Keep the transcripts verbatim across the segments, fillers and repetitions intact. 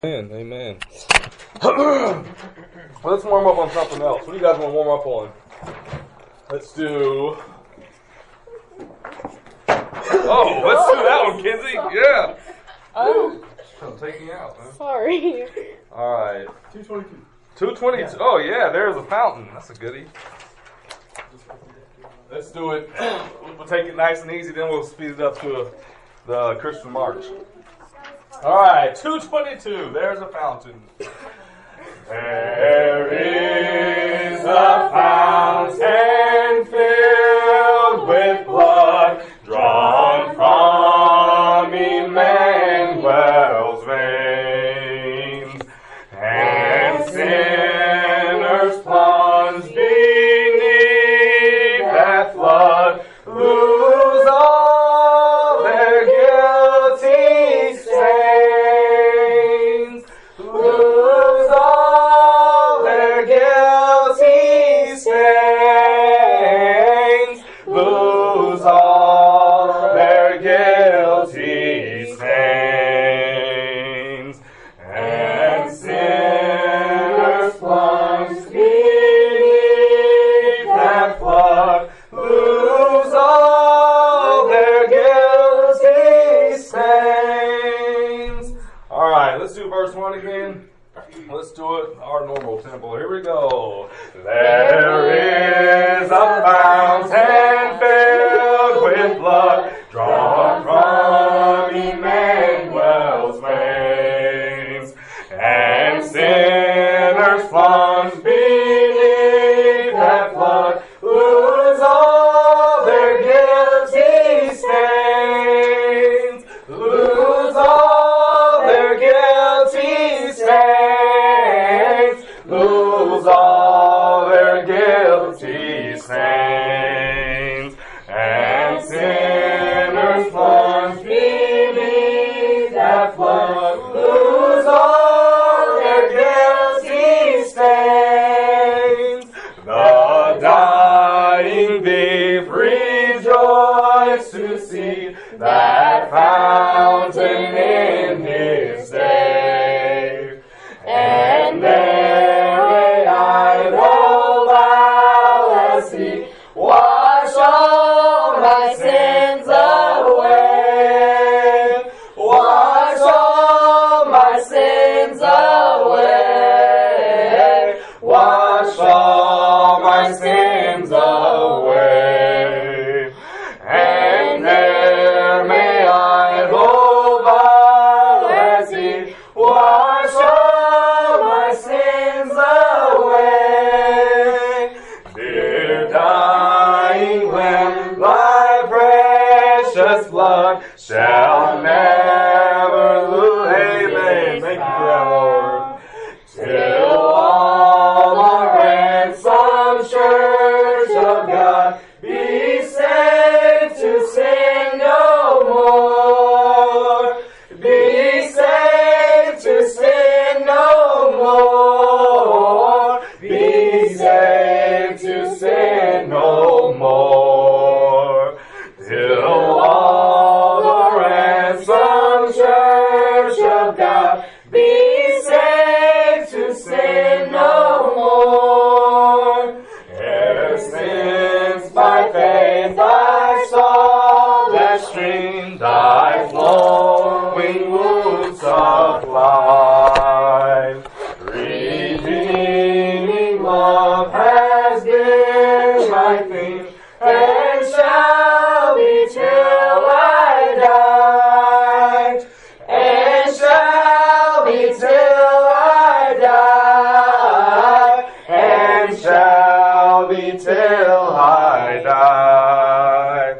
Amen, amen. Let's warm up on something else. What do you guys want to warm up on? Let's do... Oh, let's do that one, Kinsey. Yeah. Oh. I'm taking you out, man. Sorry. All right. two twenty-two. two twenty-two. Yeah. Oh, yeah, there's a fountain. That's a goodie. Let's do it. We'll take it nice and easy, then we'll speed it up to the Christian march. All right, two twenty-two. There's a fountain. There is a fountain filled with blood drawn from Emmanuel's veins, and sinners plunged beneath that flood lose all their guilty stains, lose all their guilty stains, lose all their guilty stains, and sinners plunged beneath that flood lose all their guilty stains. All right, let's do verse one again. Let's do it our normal tempo. Here we go. There is a fountain filled with blood drawn from Emmanuel's veins, and sinners plunged beneath that flood lose all their guilty stains, lose all their guilty stains, lose all their guilty stains, and sinners plunged beneath that flood lose all their guilty stains. The dying thief rejoiced to see that fountain in his day, and there may I go bow as he wash all my sins away, wash all my sins away, wash all my sins away, and there may I go bow as he wash all my sins away. Dear dying Lamb, thy precious blood shall never lose. Amen. Thank you for that, Lord. Till all the ransomed church of God be saved to sin no more. Be saved to sin no more. Be saved to sin no more. Till all the ransomed church of God be saved to sin no more. Ever since by faith I saw that stream thy flowing wounds supply, redeeming love has been my theme, and shall be till I die, and shall be till I die, and shall be till I die.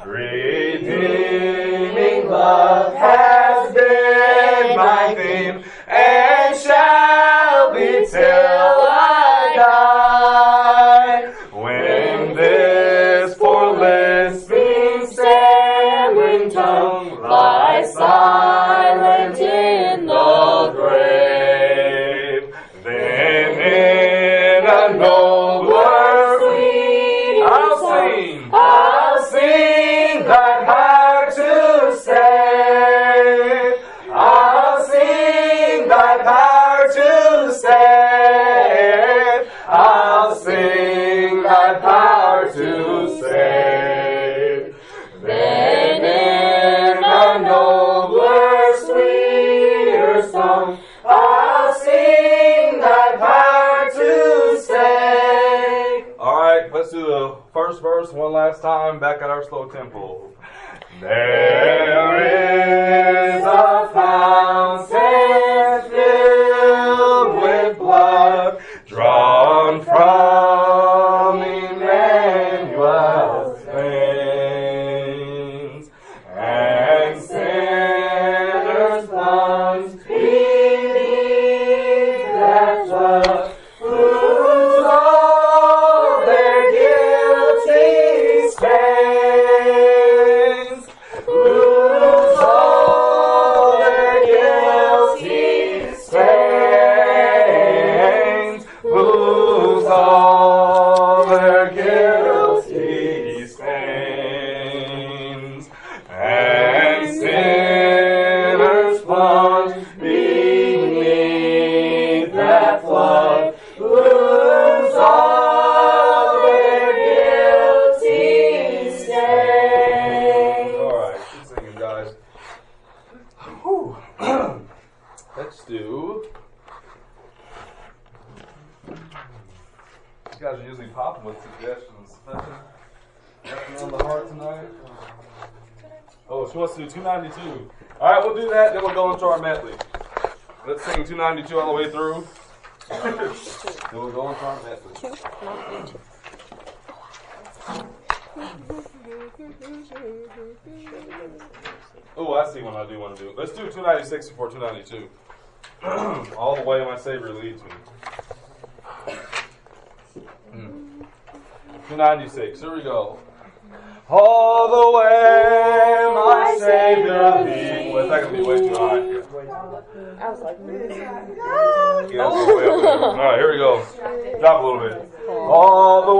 Redeeming love has been my theme, and shall be till I die. When this poor lisping, stammering tongue lies silent in the grave, then in a nobler sweet I'll sing, I'll sing that heart to save. I'll sing that thy power to save. I'll sing thy power to save. Then in a nobler, sweeter song, I'll sing thy power to save. Alright, let's do the first verse one last time, back at our slow tempo. There is a fountain filled with blood, drawn from Emmanuel's veins, and sinners plunged beneath that flood, lose all their guilty stains, lose all their guilty stains, lose all their guilty stains, and sinners plunged beneath that flood, lose all their guilty stains. Alright, keep singing, guys. Whew. Let's do. You guys are usually popping with suggestions. Nothing, nothing on the heart tonight? Oh, she wants to do two ninety-two. Alright, we'll do that, then we'll go into our medley. Let's sing two ninety-two all the way through. Then we'll go into our medley. Oh, I see what I do want to do. Let's do two ninety-six before two ninety-two. All the way my Savior leads me. Hmm. two ninety-six, here we go. All the way my Savior leads. Well, it's not going to be way too high. I was like, Yeah, it's way up there. Alright, here we go. Drop a little bit. All the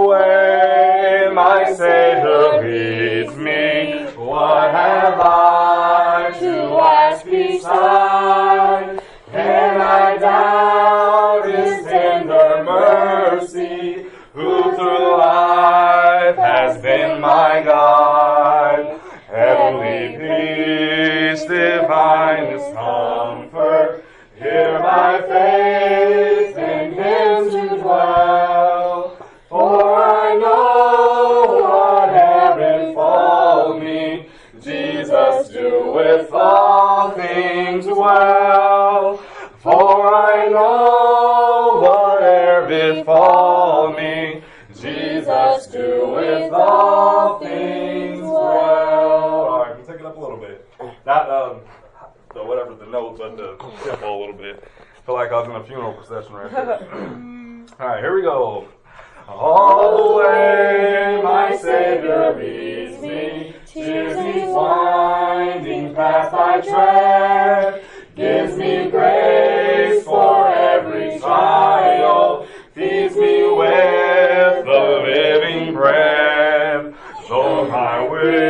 way my Savior leads me. What have I to ask beside? Can I doubt His tender mercy, who through life has been my guide? Heavenly peace, divinest comfort, hear my faith in Him to dwell. For I know whatever befall me, Jesus doeth all things well. For I know whatever befall me, Jesus doeth all things well. Alright, we'll take it up a little bit. Not um, the whatever the note, but the tempo a little bit. I feel like I was in a funeral procession right there. Alright, here we go. All the way my Savior leads me, choose His winding path I tread, gives me grace for every trial, feeds me with the living bread. Though my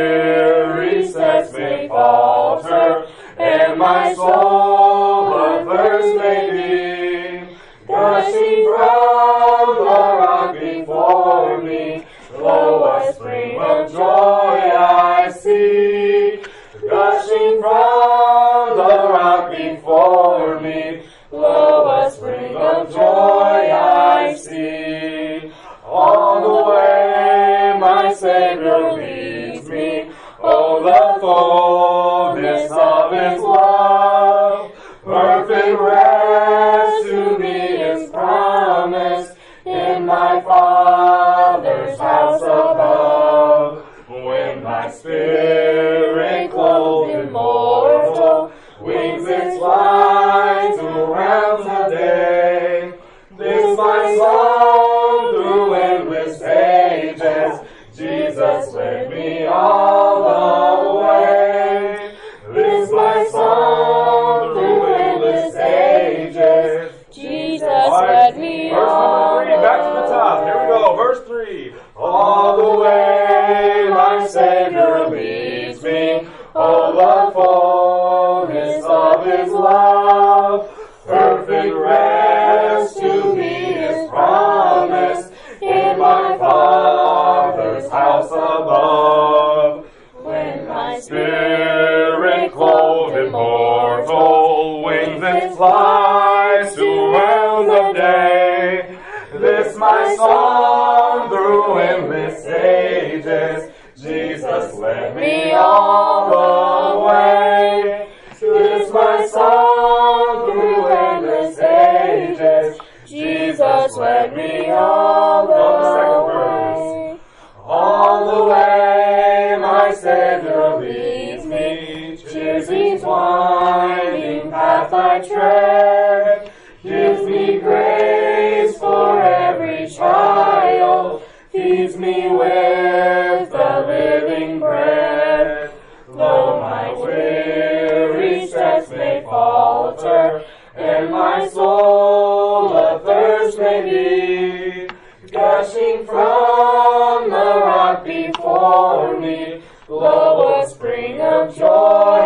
weary steps may falter, and my soul athirst may be, gushing from the rock before me, lo, a spring of joy I see. Gushing from the rock before me, lo, a spring of joy I see. All the way my Savior leads me, oh, the fullness of His love, perfect rest to me is promised in my Father's house above. When my spirit clothed immortal wings its flight around the day, this my song through endless ages, Jesus led me all the way. This my song through endless ages, perfect rest to me is promised in my Father's house above. When my spirit clothed in mortal wings it flies to realms of day. This my song through endless ages, Jesus led me all the way. This my song through endless ages, Jesus led me all the way. All the way my Savior leads me, cheers each winding path I tread, gives me grace for every trial, feeds me with the living bread. Though my weary steps may falter, and my soul athirst may be, gushing from the rock before me, lo, a spring of joy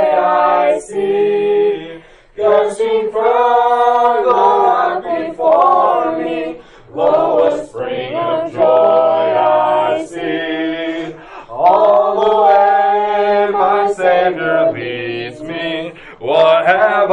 I see. Gushing from the rock before me, lo, a spring of joy I see. All the way my Savior leads me, what have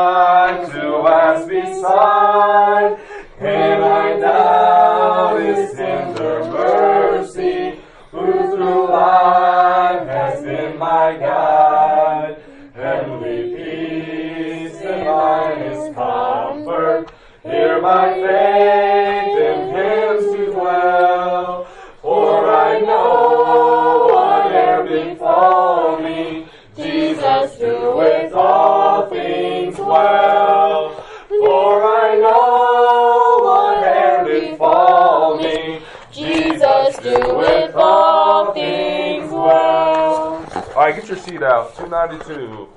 I to ask beside? Can I doubt His tender mercy, who through life has been my guide? Heavenly peace, divinest comfort, hear my faith in Him to dwell. For I know whate'er befall me, Jesus doeth all things well. For I know whate'er befall me, Jesus doeth all things well. Alright, get your sheet out. two ninety-two.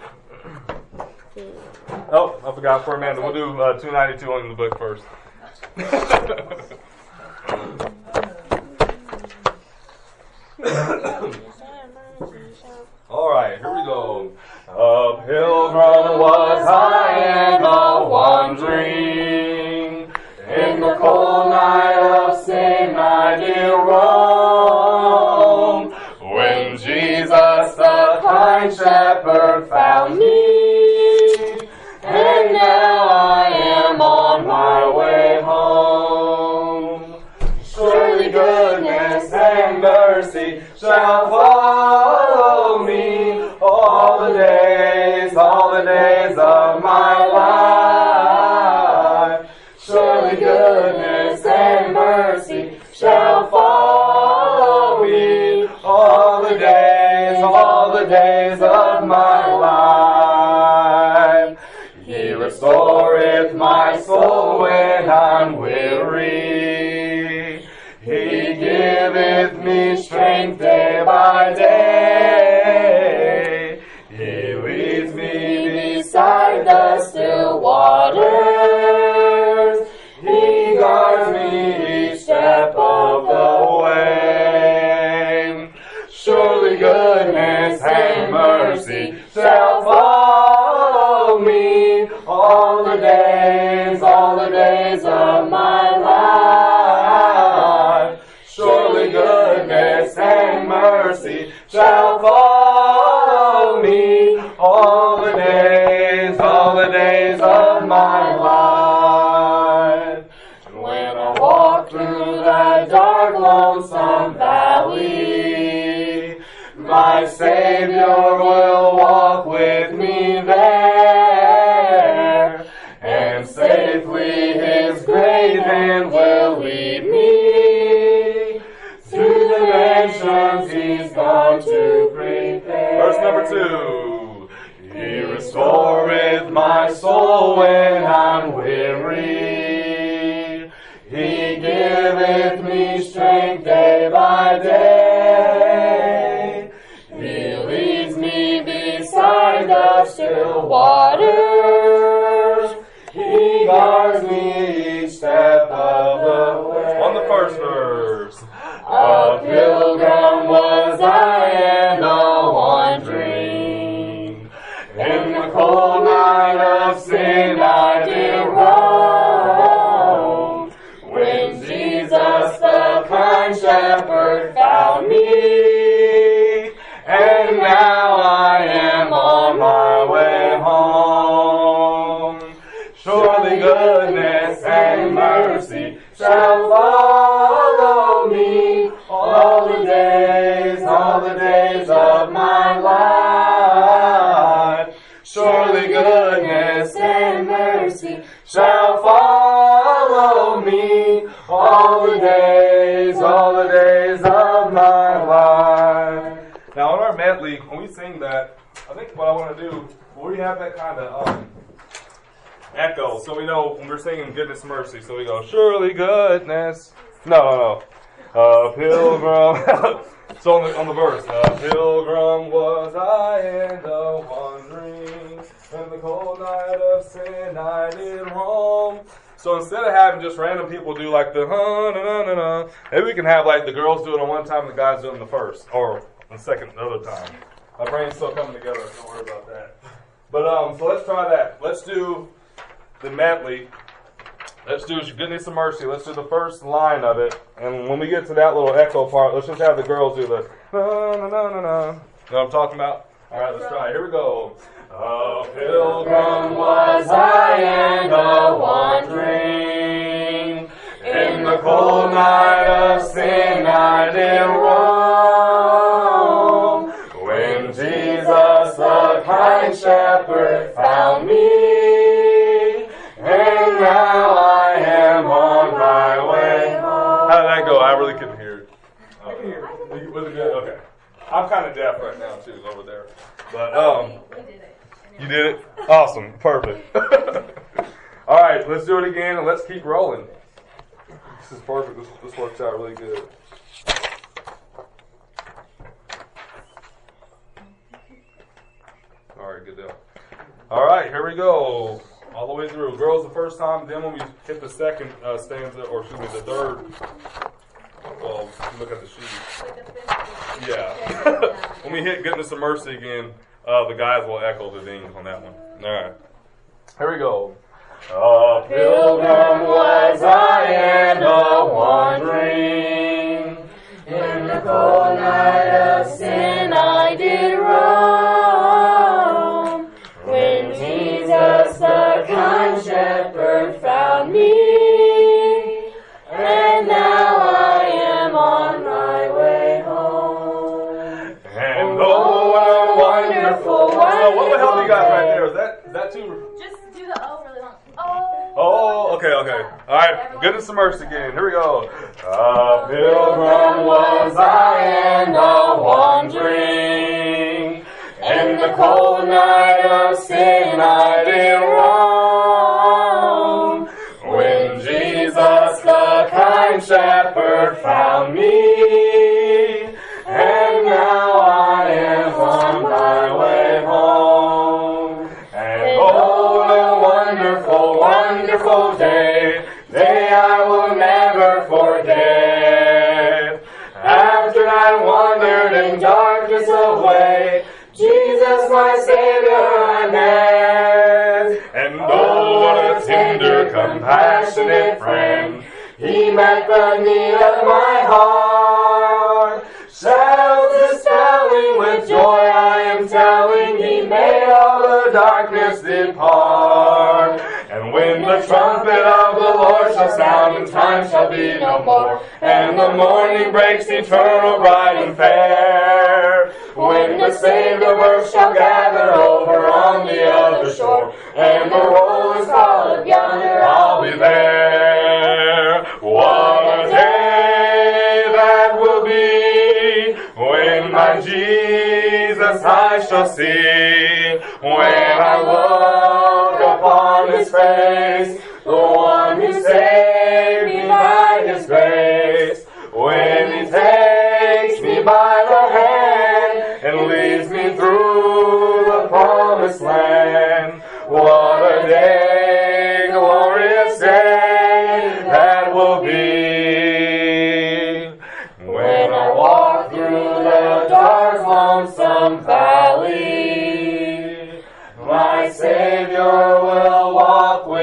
Oh, I forgot for Amanda. We'll do uh, two ninety-two on the book first. Alright, here we go. A pilgrim was I and a wandering. In the cold night of sin I did roam. When Jesus the kind shepherd found me, and now I am on my way home. Surely goodness and mercy shall follow me all the days, all the days of my life. Surely goodness and mercy shall follow me all the days, all the days of my life. He restoreth my soul when I'm weary. He giveth me strength day by day. He leads me beside the still waters. He guards me each step of the way. Surely goodness and mercy shall follow me all the days, all the days of my life. Surely goodness and mercy shall follow me all the days, all the days of my life. When I walk through that dark, lonesome valley, my Savior will walk with me there, and safely His great hand will lead me to the mansions He's gone to prepare. Verse number two. He restoreth my soul when I'm weary. He giveth me strength day by day. He leads me beside the still waters. He guards me each step of the way. On the first verse. A pilgrim was I and a wandering. In the cold night of sin I did roam. kind shepherd found me, and now I am on my way home. Surely goodness and mercy shall follow me all the days, all the days of my life. Surely goodness and mercy shall follow me all the days, all the days of my life. Now, in our medley, when we sing that, I think what I want to do, we have that kind of um, echo, so we know when we're singing goodness and mercy. So we go, surely goodness. No, no, no. A pilgrim. So on the, on the verse, a pilgrim was I and a wandering. In the cold night of sin I did roam. So instead of having just random people do like the huh, na, na, na, na, maybe we can have like the girls do it on one time and the guys do it on the first, or the second, the other time. My brain's still coming together, don't worry about that. But um, so let's try that. Let's do the medley. Let's do goodness and mercy. Let's do the first line of it. And when we get to that little echo part, let's just have the girls do the na na na na na. You know what I'm talking about? All right, let's try it. Here we go. A pilgrim was I and a wandering. In the cold night of sin I did roam. When Jesus, the kind shepherd, found me, and now I am on my way home. How did that go? I really couldn't hear it. Oh. I can hear it. Was it good? Okay. I'm kind of deaf right now, too, over there. But, um, you did it? Awesome. Perfect. All right, let's do it again, and let's keep rolling. This is perfect. This, this works out really good. All right, good deal. All right, here we go. All the way through. Girls the first time, then when we hit the second uh, stanza, or excuse me, the third, well, look at the sheet. Yeah. When we hit goodness and mercy again, uh, the guys will echo the dings on that one. All right. Here we go. A pilgrim was I and a wandering. In the cold night of sin I did roam. When Jesus, the kind shepherd, found me, and now I am on my way home. And oh, what a wonderful, wonderful. So what would help you guys right there? Is that is that too? Just do the O really long. Oh. Oh, okay, okay. All right, goodness and mercy again. Here we go. A pilgrim was I and a wandering. In the cold night of sin I did roam. When Jesus, the kind shepherd, found me, and now I am on my way home. And oh, what a wonderful, wonderful day, day I will never forget. After I wandered in darkness away, Jesus, my Savior, I met. And oh, what a tender, compassionate friend. He met the need of my heart. Shadows dispelling with joy, I am telling, He made all the darkness depart. And when the trumpet of the Lord shall sound, and time shall be no more, and the morning breaks eternal, bright and fair. When the saved of earth shall gather over on the other shore, and the roll is called yonder, I'll be there. What a day that will be, when my Jesus I shall see. When I look upon His face, the one who saved me by His grace. When He takes me by the hand and leads me through the promised land. What a day, glorious day that will be. When I walk through the dark, lonesome valley, my Savior will walk with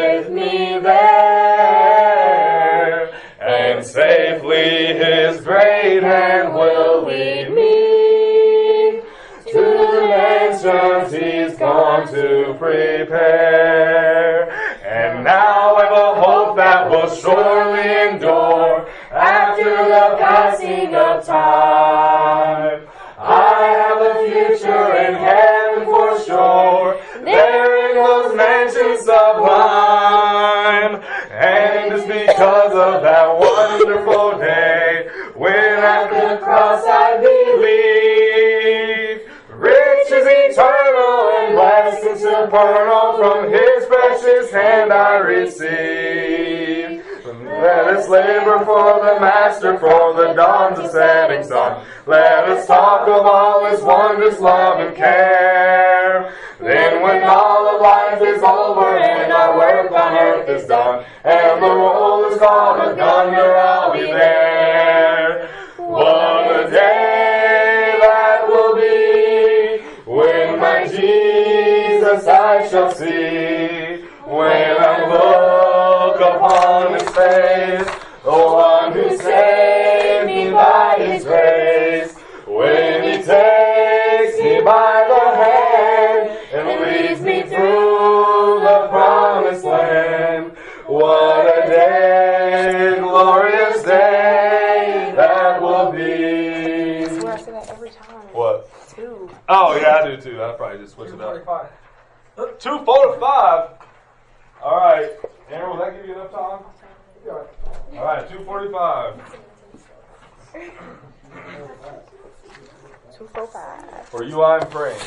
to prepare. And now I've a hope that will surely endure after the passing of time. I have a future in heaven for sure, there in those mansions sublime. And it's because of that wonderful day when at the cross I believe. Riches eternal and blessings supernal from His precious hand I receive. Let us labor for the Master, for the dawn's a setting sun. Let us talk of all His wondrous love and care. Then when all of life is over and our work on earth is done, and the roll is called a thunder, I'll be there. What a day that will be, when my Jesus I shall see. When I look upon His face, the one who saved me by His grace. When He takes me by the hand and leads me through the promised land. What a day, glorious day that will be. I swear I say that every time. What? Two. Oh, yeah, I do too. I'll probably just switch it up. two forty-five. All right. Aaron, will that give you enough time? All right, two forty-five. Two four five. For you, I'm praying.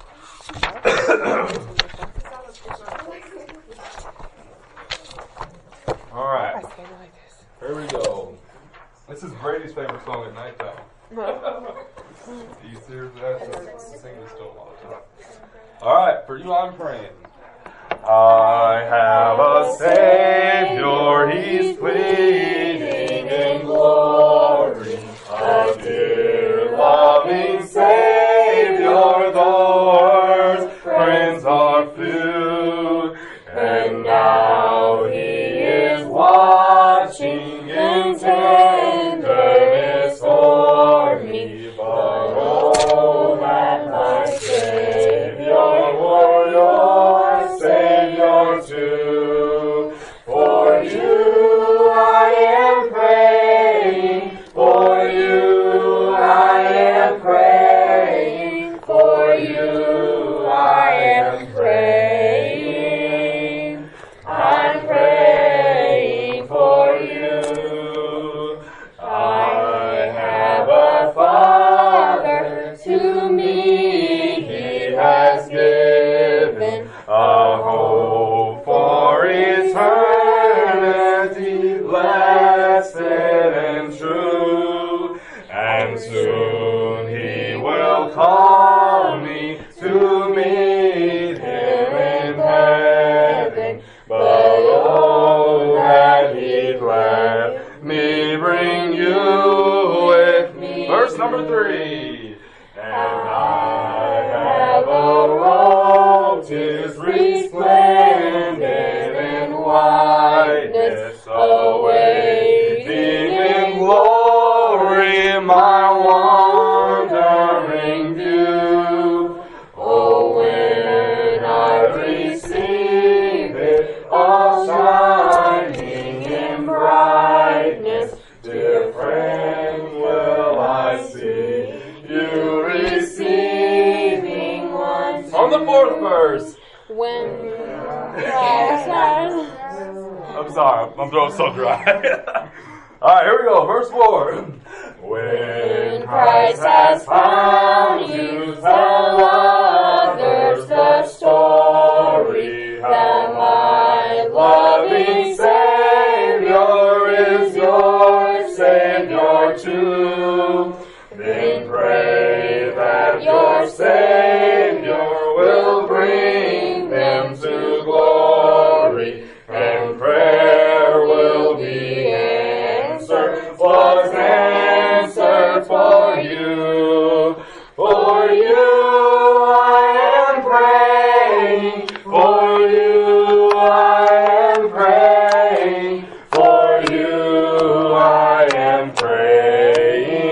All right. Here we go. This is Brady's favorite song at nighttime. Are you serious? I sing this to him all the time. All right, for you, I'm praying. I have a Savior, He's pleading in glory, a dear loving Savior, the world's friends are few, and now He is watching in tenderness for me, but oh, that my Savior were your Savior too. For you I am praying, for you I am praying, for you I am praying. I'm praying for you. I have a Father, to me He has given a hope for eternity, blessed and true. And soon He will call me to meet Him in heaven. But oh, that He'd let me bring you with me. Verse number three. And I have a robe, 'tis resplendent in whiteness, awaiting in glory my wandering view. Oh, when I receive it, all shining in brightness, dear friend, will I see you receiving one. On the fourth verse. When I'm sorry, I'm throwing so dry. Alright, here we go, verse four. When Christ has found you, tell others the story that my loving Savior is your Savior too. Then pray that your Savior will bring them to glory, and prayer will be answered, was answered for you. For you I am praying, for you I am praying, for you I am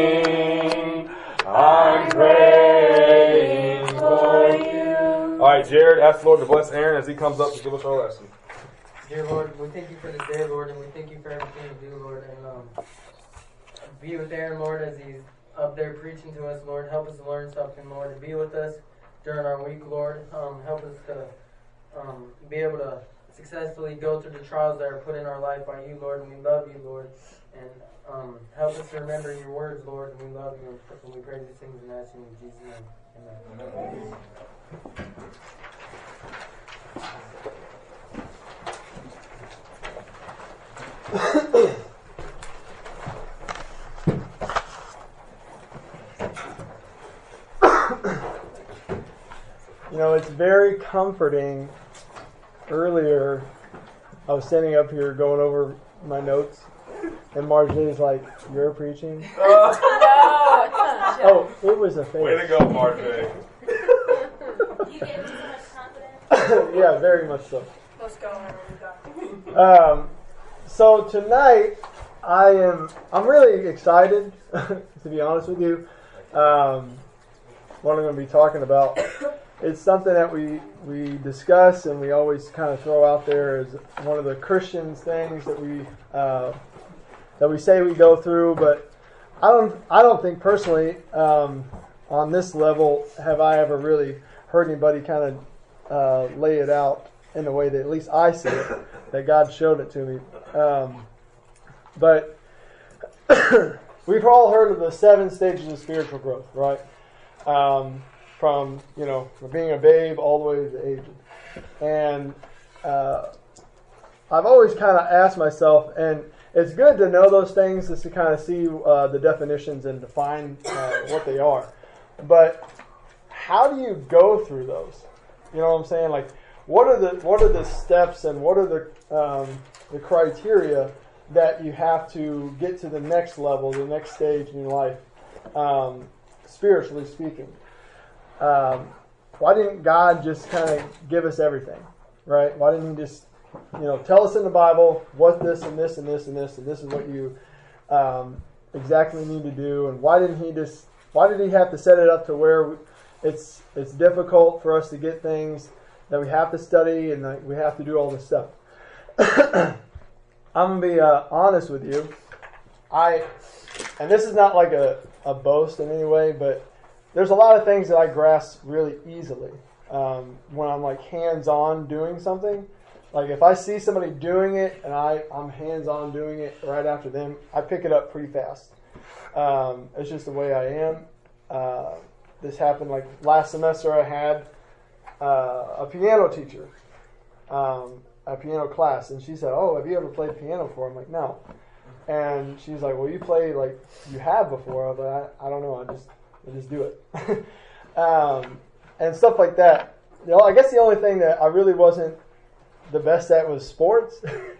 praying. I'm praying for you. Alright, Jared, ask the Lord to bless Aaron as he comes up to give us our lesson. Dear Lord, we thank you for this day, Lord, and we thank you for everything you do, Lord. And um, be with Aaron, Lord, as he's up there preaching to us, Lord. Help us to learn something, Lord, and be with us during our week, Lord. Um, help us to um, be able to successfully go through the trials that are put in our life by you, Lord, and we love you, Lord. And um, help us to remember your words, Lord, and we love you. And we pray these things and ask you in Jesus' name. Amen. Amen. You know, it's very comforting. Earlier, I was standing up here going over my notes, and Marjay's like, "You're preaching?" No. Oh, it was a face. Way to go, Marjay. You gave me so much confidence. Yeah, very much so. Let's go. Um, so tonight, I am. I'm really excited, to be honest with you. Um, what I'm going to be talking about. It's something that we, we discuss and we always kind of throw out there as one of the Christians things that we uh, that we say we go through. But I don't I don't think personally um, on this level have I ever really heard anybody kind of uh, lay it out in the way that at least I see it, that God showed it to me. Um, but we've all heard of the seven stages of spiritual growth, right? Um, From, you know, from being a babe all the way to aged. And uh, I've always kind of asked myself, and it's good to know those things just to kind of see uh, the definitions and define uh, what they are. But how do you go through those? You know what I'm saying? Like, what are the what are the steps and what are the um, the criteria that you have to get to the next level, the next stage in your life, um, spiritually speaking? Um, why didn't God just kind of give us everything, right? Why didn't He just, you know, tell us in the Bible what this and this and this and this and this is what you um, exactly need to do? And why didn't He just? Why did He have to set it up to where it's it's difficult for us to get things that we have to study and that we have to do all this stuff? I'm gonna be uh, honest with you. I and this is not like a, a boast in any way, but there's a lot of things that I grasp really easily um, when I'm like hands-on doing something. Like if I see somebody doing it and I, I'm hands-on doing it right after them, I pick it up pretty fast. Um, it's just the way I am. Uh, this happened like last semester I had uh, a piano teacher, um, a piano class, and she said, "Oh, have you ever played piano before?" I'm like, "No." And she's like, "Well, you play like you have before," but I, I don't know, I just... I just do it. um, and stuff like that. You know, I guess the only thing that I really wasn't the best at was sports.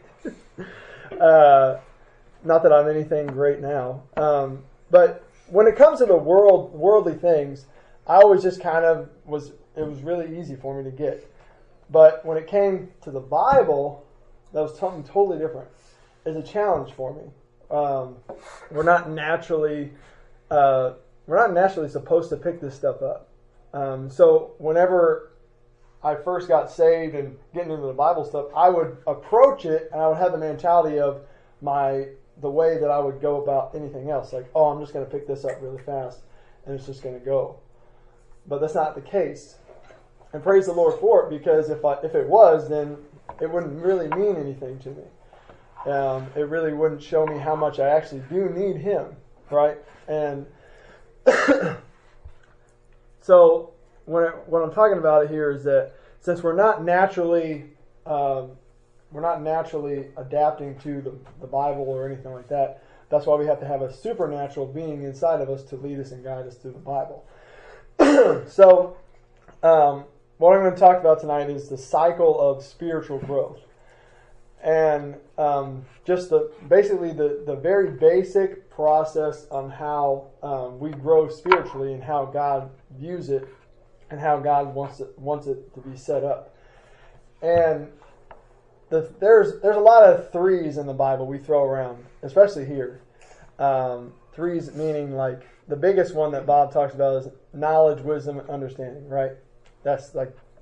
uh, not that I'm anything great now. Um, but when it comes to the world, worldly things, I always just kind of was, it was really easy for me to get. But when it came to the Bible, that was something totally different. It's a challenge for me. Um, we're not naturally... Uh, We're not naturally supposed to pick this stuff up. Um, so whenever I first got saved and getting into the Bible stuff, I would approach it and I would have the mentality of my the way that I would go about anything else. Like, oh, I'm just going to pick this up really fast and it's just going to go. But that's not the case. And praise the Lord for it, because if I, if it was, then it wouldn't really mean anything to me. Um, it really wouldn't show me how much I actually do need Him, right? And so when it, what I'm talking about here is that since we're not naturally um, we're not naturally adapting to the, the Bible or anything like that, that's why we have to have a supernatural being inside of us to lead us and guide us through the Bible. So um, what I'm going to talk about tonight is the cycle of spiritual growth. And um, just the basically the, the very basic process on how um, we grow spiritually and how God views it and how God wants it wants it to be set up. And the, there's there's a lot of threes in the Bible we throw around, especially here. Um, threes meaning like the biggest one that Bob talks about is knowledge, wisdom, and understanding. Right? That's like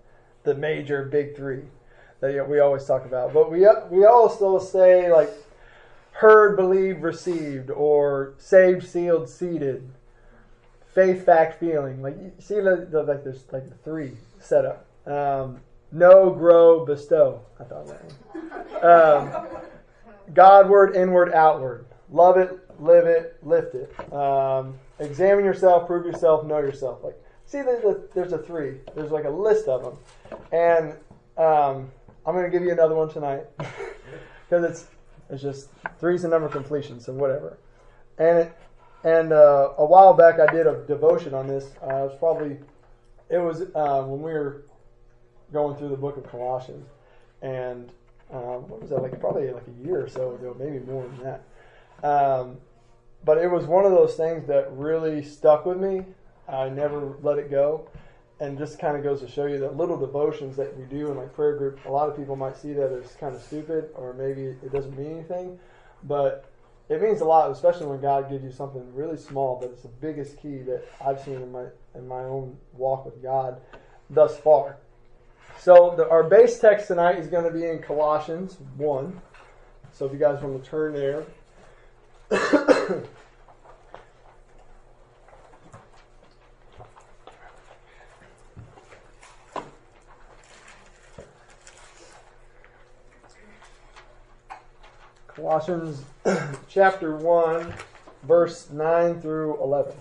the major big three that we always talk about. But we we also say like heard, believed, received, or saved, sealed, seated, faith, fact, feeling. Like you see, the, the, like there's like the three set up. Um, know, grow, bestow. I thought that. Um, Godward, inward, outward. Love it, live it, lift it. Um, examine yourself, prove yourself, know yourself. Like see, there's a, there's a three. There's like a list of them, and um, I'm going to give you another one tonight because it's it's just three's the number of completion, so whatever. And it, and uh, a while back I did a devotion on this. Uh, it was probably it was uh, when we were going through the book of Colossians, and um, what was that like? Probably like a year or so ago, maybe more than that. Um, but it was one of those things that really stuck with me. I never let it go. And just kind of goes to show you that little devotions that we do in like prayer group, a lot of people might see that as kind of stupid or maybe it doesn't mean anything. But it means a lot, especially when God gives you something really small, but it's the biggest key that I've seen in my in my own walk with God thus far. So the, our base text tonight is going to be in Colossians one. So if you guys want to turn there. Colossians chapter one, verse nine through eleven.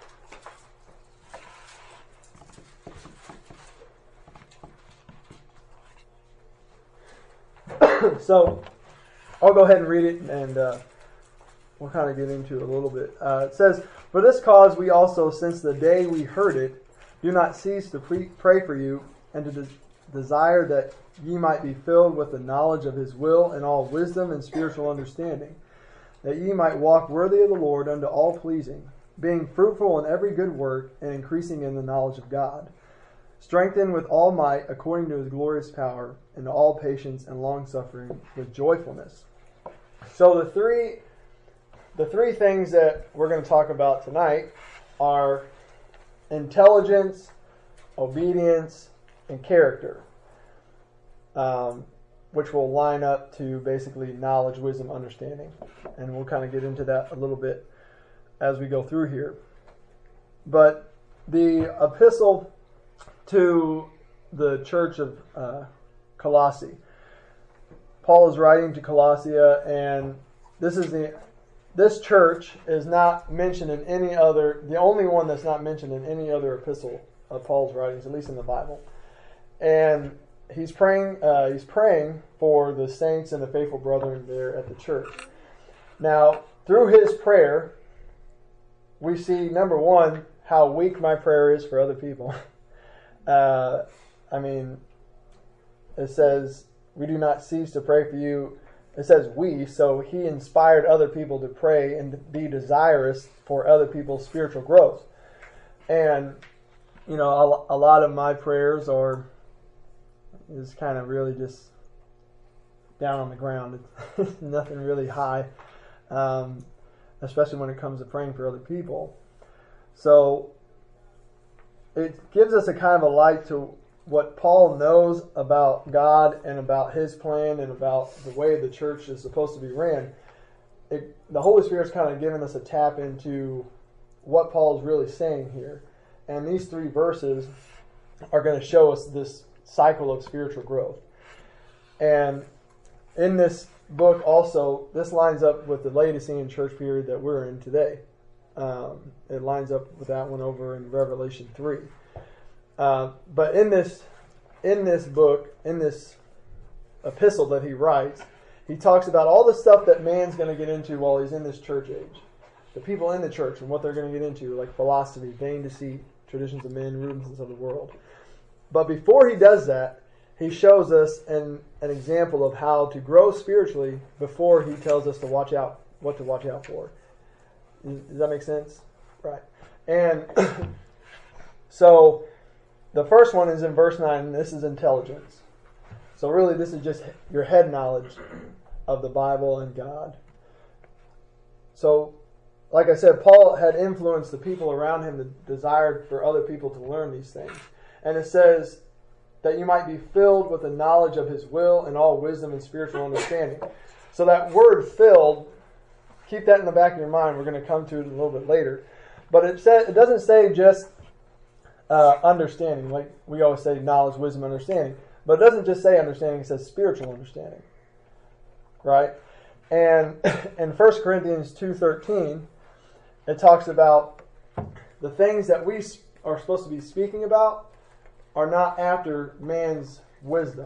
So, I'll go ahead and read it and uh, we'll kind of get into it a little bit. Uh, it says, "For this cause we also, since the day we heard it, do not cease to pre- pray for you and to de- desire that ye might be filled with the knowledge of his will and all wisdom and spiritual understanding, that ye might walk worthy of the Lord unto all pleasing, being fruitful in every good work and increasing in the knowledge of God, strengthened with all might according to his glorious power, in all patience and long-suffering with joyfulness." So the three, the three things that we're going to talk about tonight are intelligence, obedience, and character. Um, which will line up to basically knowledge, wisdom, understanding. And we'll kind of get into that a little bit as we go through here. But the epistle to the church of uh, Colossae. Paul is writing to Colossia, and this is the this church is not mentioned in any other, the only one that's not mentioned in any other epistle of Paul's writings, at least in the Bible. And He's praying. Uh, he's praying for the saints and the faithful brethren there at the church. Now, through his prayer, we see number one how weak my prayer is for other people. Uh, I mean, it says we do not cease to pray for you. It says we, so he inspired other people to pray and be desirous for other people's spiritual growth. And you know, a, a lot of my prayers are. Is kind of really just down on the ground. It's nothing really high, um, especially when it comes to praying for other people. So it gives us a kind of a light to what Paul knows about God and about his plan and about the way the church is supposed to be ran. It, the Holy Spirit's kind of giving us a tap into what Paul's really saying here. And these three verses are going to show us this cycle of spiritual growth. And in this book also, this lines up with the Laodicean church period that we're in today. Um, it lines up with that one over in Revelation three. Uh, but in this in this book, in this epistle that he writes, he talks about all the stuff that man's going to get into while he's in this church age. The people in the church and what they're going to get into, like philosophy, vain deceit, traditions of men, rudiments of the world. But before he does that, he shows us an, an example of how to grow spiritually before he tells us to watch out, what to watch out for. Does that make sense? Right. And so the first one is in verse nine, and this is intelligence. So really this is just your head knowledge of the Bible and God. So, like I said, Paul had influenced the people around him that desired for other people to learn these things. And it says that you might be filled with the knowledge of his will and all wisdom and spiritual understanding. So that word filled, keep that in the back of your mind. We're going to come to it a little bit later. But it says, it doesn't say just uh, understanding, like we always say knowledge, wisdom, understanding. But it doesn't just say understanding, it says spiritual understanding. Right? And in First Corinthians two thirteen, it talks about the things that we are supposed to be speaking about are not after man's wisdom.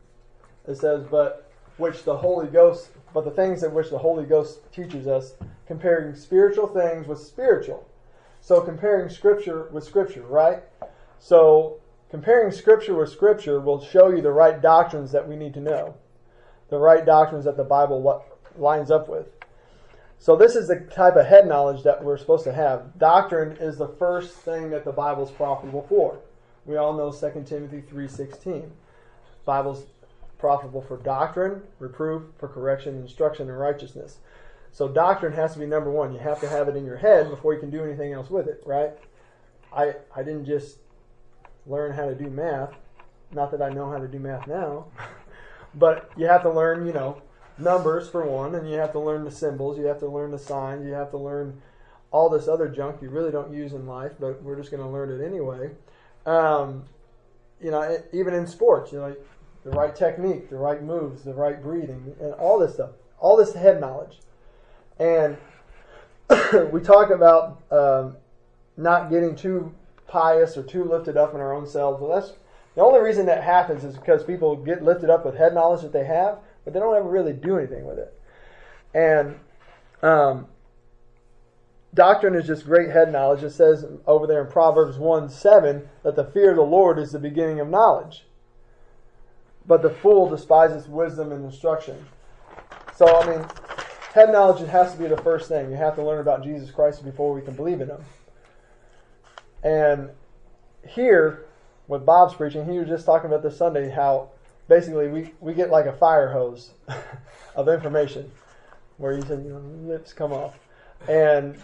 It says, but which the Holy Ghost, but the things in which the Holy Ghost teaches us, comparing spiritual things with spiritual. So comparing Scripture with Scripture, right? So comparing Scripture with Scripture will show you the right doctrines that we need to know. The right doctrines that the Bible li- lines up with. So this is the type of head knowledge that we're supposed to have. Doctrine is the first thing that the Bible's profitable for. We all know Second Timothy three sixteen. Bible's profitable for doctrine, reproof, for correction, instruction, and righteousness. So doctrine has to be number one. You have to have it in your head before you can do anything else with it, right? I I didn't just learn how to do math. Not that I know how to do math now. But you have to learn, you know, numbers for one, and you have to learn the symbols, you have to learn the signs, you have to learn all this other junk you really don't use in life, but we're just going to learn it anyway. Um, you know, it, even in sports, you know, the right technique, the right moves, the right breathing, and all this stuff, all this head knowledge. And we talk about um, not getting too pious or too lifted up in our own selves. Well, that's the only reason that happens is because people get lifted up with head knowledge that they have, but they don't ever really do anything with it. And um, doctrine is just great head knowledge. It says over there in Proverbs one seven that the fear of the Lord is the beginning of knowledge. But the fool despises wisdom and instruction. So, I mean, head knowledge has to be the first thing. You have to learn about Jesus Christ before we can believe in Him. And here, with Bob's preaching, he was just talking about this Sunday how basically we, we get like a fire hose of information where you said, you know, lips come off. And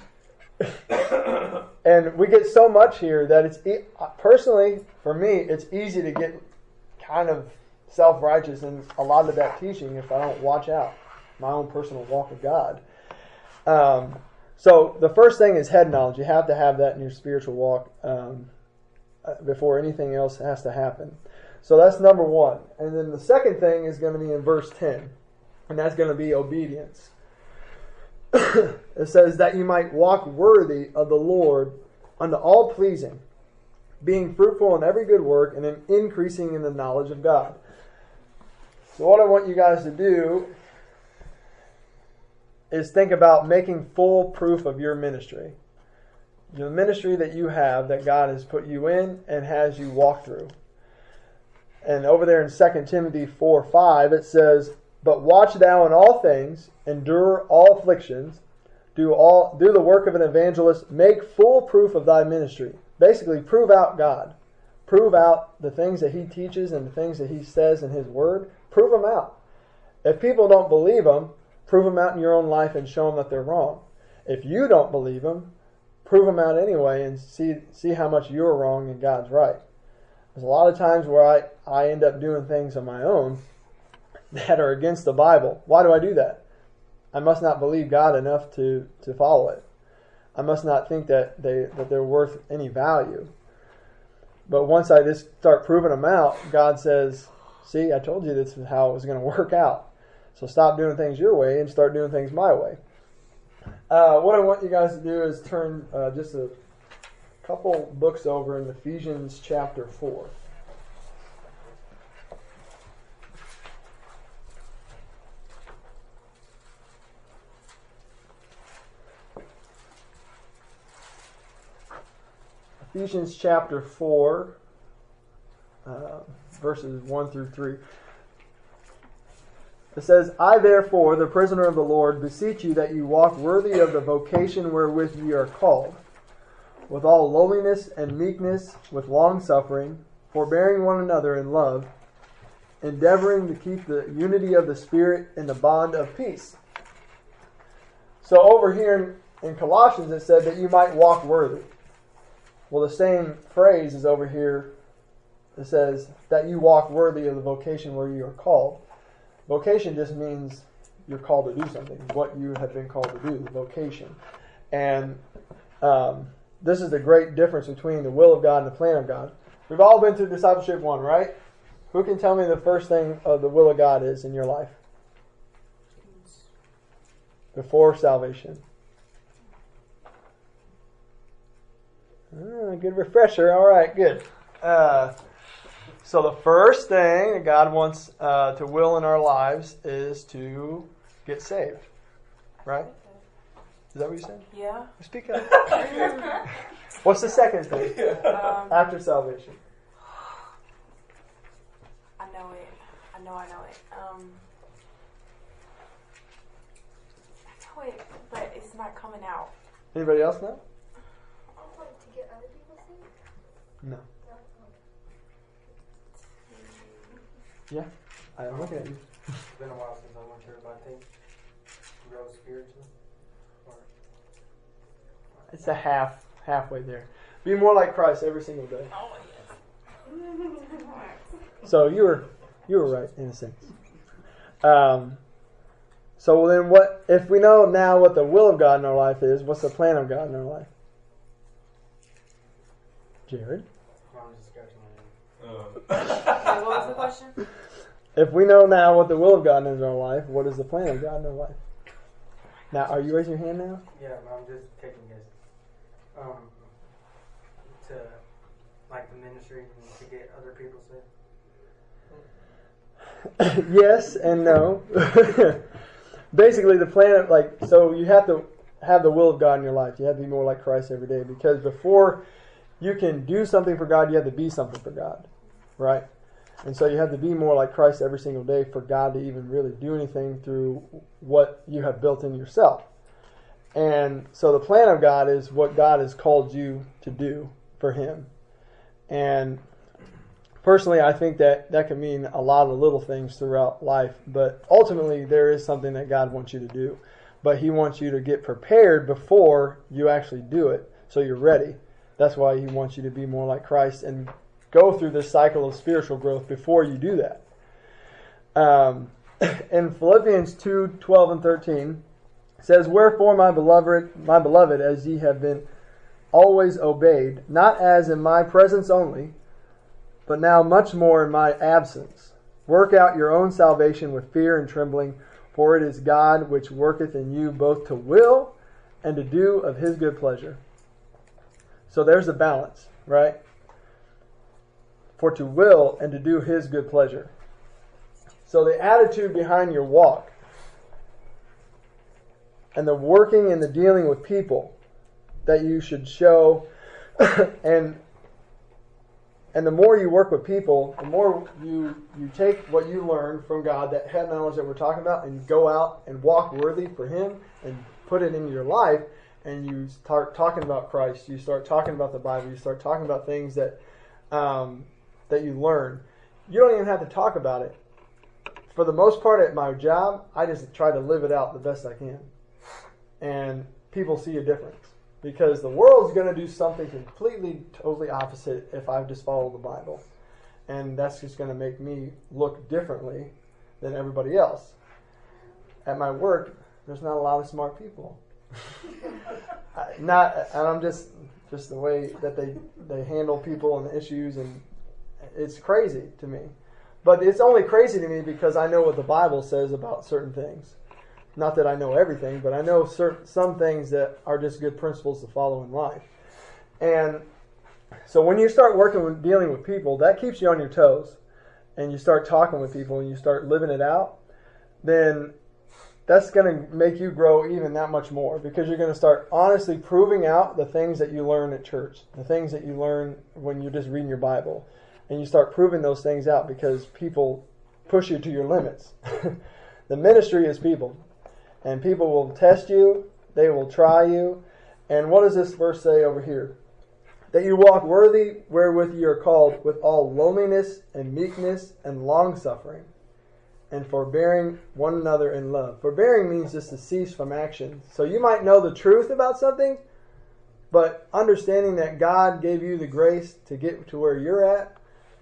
and we get so much here that it's, personally, for me, it's easy to get kind of self-righteous in a lot of that teaching if I don't watch out my own personal walk with God. Um, so the first thing is head knowledge. You have to have that in your spiritual walk um, before anything else has to happen. So that's number one. And then the second thing is going to be in verse ten, and that's going to be obedience. It says that you might walk worthy of the Lord unto all pleasing, being fruitful in every good work and in increasing in the knowledge of God. So what I want you guys to do is think about making full proof of your ministry. The ministry that you have that God has put you in and has you walk through. And over there in Second Timothy four five it says, but watch thou in all things, endure all afflictions, do all do the work of an evangelist, make full proof of thy ministry. Basically, prove out God. Prove out the things that He teaches and the things that He says in His Word. Prove them out. If people don't believe them, prove them out in your own life and show them that they're wrong. If you don't believe them, prove them out anyway and see see how much you're wrong and God's right. There's a lot of times where I, I end up doing things on my own that are against the Bible. Why do I do that? I must not believe God enough to, to follow it. I must not think that, they, that they're worth any value. But once I just start proving them out, God says, see, I told you this is how it was going to work out. So stop doing things your way and start doing things my way. Uh, what I want you guys to do is turn uh, just a couple books over in Ephesians chapter four. Ephesians chapter four, uh, verses one through three. It says, I therefore, the prisoner of the Lord, beseech you that you walk worthy of the vocation wherewith ye are called, with all lowliness and meekness, with long-suffering, forbearing one another in love, endeavoring to keep the unity of the Spirit in the bond of peace. So over here in, in Colossians it said that you might walk worthy. Well, the same phrase is over here it says that you walk worthy of the vocation where you are called. Vocation just means you're called to do something, what you have been called to do, the vocation. And um, this is the great difference between the will of God and the plan of God. We've all been through discipleship one, right? Who can tell me the first thing of the will of God is in your life? Before salvation. Ah, good refresher. All right, good. Uh, so the first thing that God wants uh, to will in our lives is to get saved, right? Is that what you said? Yeah. Speak up. What's the second thing Um, after salvation? I know it. I know I know it. Um, I know it, but it's not coming out. Anybody else know? To get other people saved? No. Yeah, I'm looking at you. It's been a while since I went to, but I think grow spiritually. Or, It's a half, halfway there. Be more like Christ every single day. Oh, So you were, you were right in a sense. Um, so then, what if we know now what the will of God in our life is? What's the plan of God in our life? Jared, I'm just scratching my head. Wait, what was the question? if we know now what the will of God is in our life, what is the plan of God in our life? Now, are you raising your hand now? Yeah, I'm just taking this. Um, to like the ministry and to get other people saved. Yes and no. Basically, the plan, like, so you have to have the will of God in your life. You have to be more like Christ every day, because before you can do something for God, you have to be something for God, right? And so you have to be more like Christ every single day for God to even really do anything through what you have built in yourself. And so the plan of God is what God has called you to do for Him. And personally, I think that that can mean a lot of little things throughout life, but ultimately there is something that God wants you to do. But He wants you to get prepared before you actually do it, so you're ready. That's why He wants you to be more like Christ and go through this cycle of spiritual growth before you do that. Um, in Philippians two, twelve and thirteen, it says, "Wherefore, my beloved, my beloved, as ye have been always obeyed, not as in my presence only, but now much more in my absence. Work out your own salvation with fear and trembling, for it is God which worketh in you both to will and to do of His good pleasure." So there's a balance, right? For to will and to do His good pleasure. So the attitude behind your walk and the working and the dealing with people that you should show, and and the more you work with people, the more you you take what you learn from God, that head knowledge that we're talking about, and you go out and walk worthy for Him and put it into your life, and you start talking about Christ, you start talking about the Bible, you start talking about things that um, that you learn. You don't even have to talk about it. For the most part at my job, I just try to live it out the best I can. And people see a difference. Because the world's going to do something completely, totally opposite if I just follow the Bible. And that's just going to make me look differently than everybody else. At my work, there's not a lot of smart people. not, and I'm just, just the way that they, they handle people and issues, and it's crazy to me. But it's only crazy to me because I know what the Bible says about certain things. Not that I know everything, but I know certain, some things that are just good principles to follow in life. And so when you start working with dealing with people, that keeps you on your toes. And you start talking with people and you start living it out, then that's going to make you grow even that much more, because you're going to start honestly proving out the things that you learn at church, the things that you learn when you're just reading your Bible. And you start proving those things out because people push you to your limits. The ministry is people. And people will test you. They will try you. And what does this verse say over here? That you walk worthy wherewith you are called, with all lowliness and meekness and long-suffering, and forbearing one another in love. Forbearing means just to cease from action. So you might know the truth about something, but understanding that God gave you the grace to get to where you're at,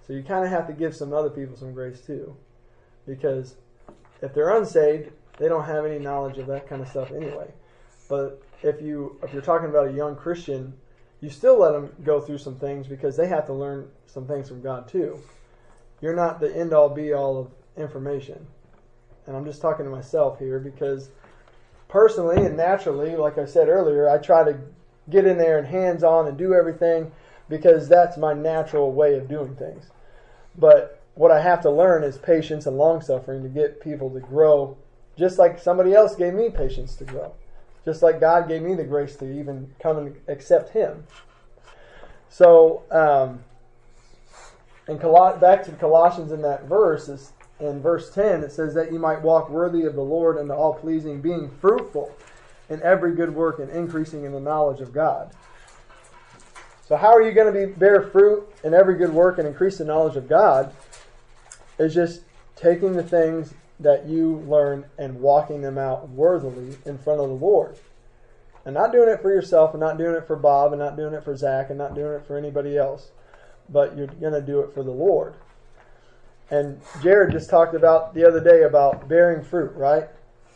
So you kind of have to give some other people some grace too. Because if they're unsaved, they don't have any knowledge of that kind of stuff anyway. But if you if you're talking about a young Christian, you still let them go through some things because they have to learn some things from God too. You're not the end all be all of information. And I'm just talking to myself here because personally and naturally, like I said earlier, I try to get in there and hands on and do everything because that's my natural way of doing things. But what I have to learn is patience and long suffering to get people to grow, just like somebody else gave me patience to grow. Just like God gave me the grace to even come and accept Him. So, um, in Col- back to Colossians in that verse, is, in verse ten, it says that you might walk worthy of the Lord and all pleasing, being fruitful in every good work and increasing in the knowledge of God. So how are you going to be bear fruit in every good work and increase the knowledge of God? Is just taking the things that you learn and walking them out worthily in front of the Lord. And not doing it for yourself, and not doing it for Bob, and not doing it for Zach, and not doing it for anybody else. But you're going to do it for the Lord. And Jared just talked about the other day about bearing fruit, right?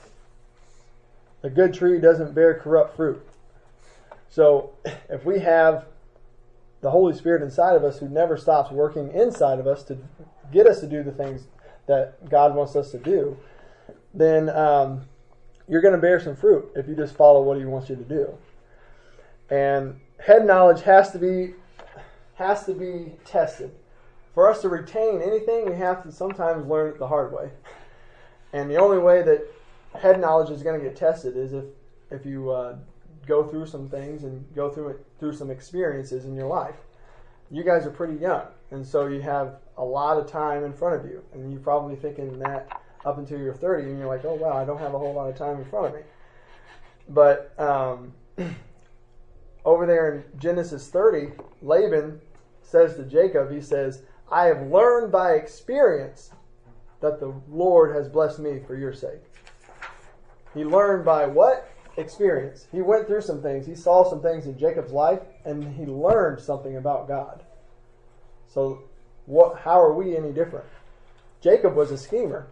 A good tree doesn't bear corrupt fruit. So if we have the Holy Spirit inside of us who never stops working inside of us to get us to do the things that God wants us to do, then um, you're going to bear some fruit if you just follow what He wants you to do. And head knowledge has to be has to be tested. For us to retain anything, we have to sometimes learn it the hard way. And the only way that head knowledge is going to get tested is if if you uh, go through some things and go through it through some experiences in your life. You guys are pretty young, and so you have a lot of time in front of you, and you're probably thinking that up until you're thirty, and you're like, oh wow, I don't have a whole lot of time in front of me. But um, over there in Genesis thirty, Laban says to Jacob, he says, I have learned by experience that the Lord has blessed me for your sake. He learned by what? Experience. He went through some things. He saw some things in Jacob's life, and he learned something about God. So what? How are we any different? Jacob was a schemer.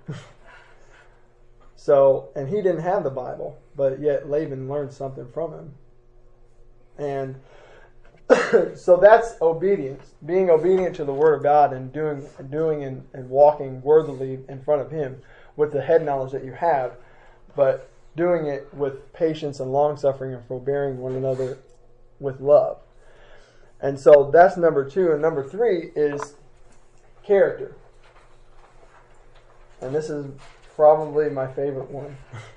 So, and he didn't have the Bible, but yet Laban learned something from him. And so that's obedience, being obedient to the Word of God and doing, doing and, and walking worthily in front of Him with the head knowledge that you have, but doing it with patience and long suffering and forbearing one another with love. And so that's number two. And number three is character. And this is probably my favorite one.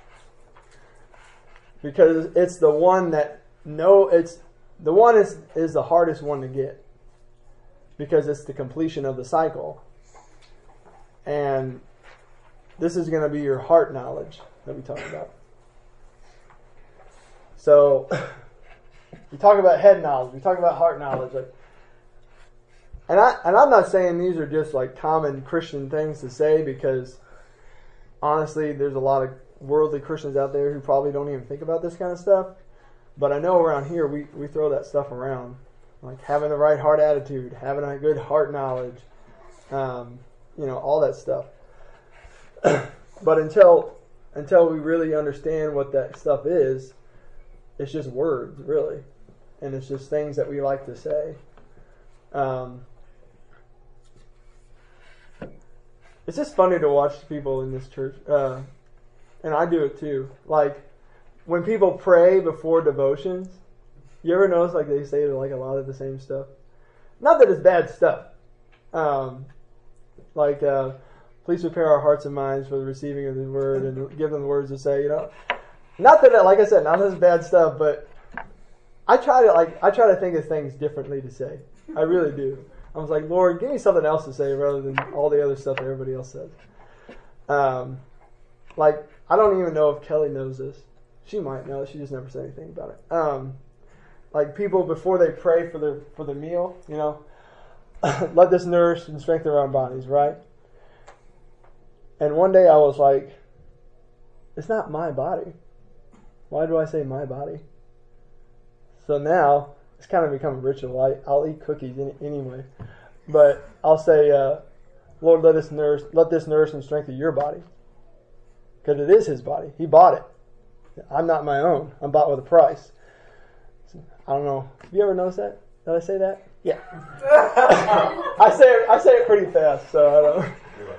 Because it's the one that no it's the one is is the hardest one to get. Because it's the completion of the cycle. And this is going to be your heart knowledge that we talk about. So, we talk about head knowledge. We talk about heart knowledge. Like, and I and I'm not saying these are just like common Christian things to say, because honestly, there's a lot of worldly Christians out there who probably don't even think about this kind of stuff. But I know around here we, we throw that stuff around, like having the right heart attitude, having a good heart knowledge, um, you know, all that stuff. But until until we really understand what that stuff is, it's just words, really. And it's just things that we like to say. Um, it's just funny to watch people in this church. Uh, and I do it too. Like, when people pray before devotions, you ever notice like they say like a lot of the same stuff? Not that it's bad stuff. Um, like, uh, please prepare our hearts and minds for the receiving of the word and give them the words to say, you know. Not that, like I said, not that it's bad stuff, but I try to like I try to think of things differently to say. I really do. I was like, Lord, give me something else to say rather than all the other stuff that everybody else says. Um, like, I don't even know if Kelly knows this. She might know. She just never said anything about it. Um, like, people before they pray for their for their meal, you know, let this nourish and strengthen our bodies, right? And one day I was like, it's not my body. Why do I say my body? So now, it's kind of become a ritual. I, I'll eat cookies any, anyway. but I'll say, uh, Lord, let this nourish, let this nourish and strengthen your body, because it is His body. He bought it. I'm not my own. I'm bought with a price. I don't know. Have you ever noticed that? Did I say that? Yeah. I say it, I say it pretty fast, so I don't.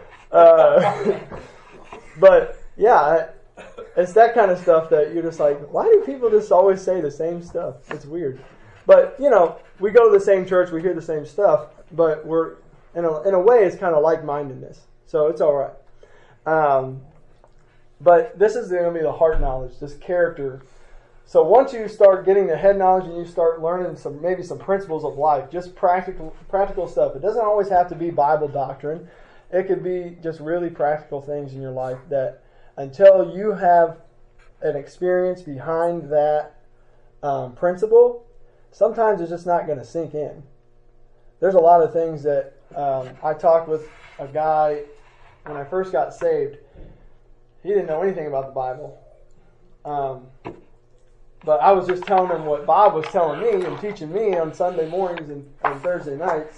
Uh, but yeah, I, it's that kind of stuff that you're just like, why do people just always say the same stuff? It's weird. But you know, we go to the same church, we hear the same stuff, but we're in a in a way it's kind of like-mindedness, so it's all right. Um, but this is going to be the heart knowledge, this character. So once you start getting the head knowledge and you start learning some maybe some principles of life, just practical practical stuff. It doesn't always have to be Bible doctrine. It could be just really practical things in your life that until you have an experience behind that um, principle, sometimes it's just not going to sink in. There's a lot of things that um, I talked with a guy when I first got saved. He didn't know anything about the Bible. Um, But I was just telling him what Bob was telling me and teaching me on Sunday mornings and, and Thursday nights.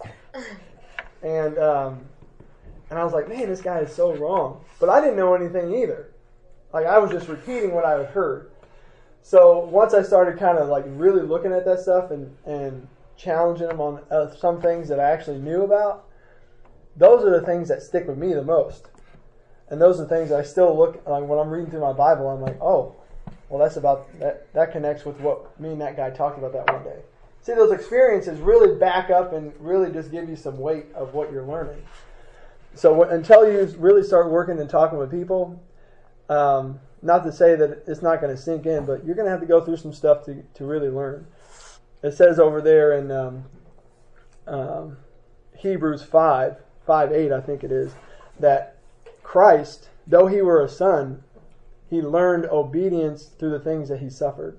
And um, and I was like, man, this guy is so wrong. But I didn't know anything either. Like, I was just repeating what I had heard. So once I started kind of like really looking at that stuff and, and challenging him on uh, some things that I actually knew about, those are the things that stick with me the most. And those are the things that I still look, like when I'm reading through my Bible, I'm like, oh, well, that's about that. That connects with what me and that guy talked about that one day. See, those experiences really back up and really just give you some weight of what you're learning. So w- until you really start working and talking with people, um, not to say that it's not going to sink in, but you're going to have to go through some stuff to to really learn. It says over there in um, um, Hebrews five, five, eight, I think it is, that Christ, though He were a son, He learned obedience through the things that He suffered.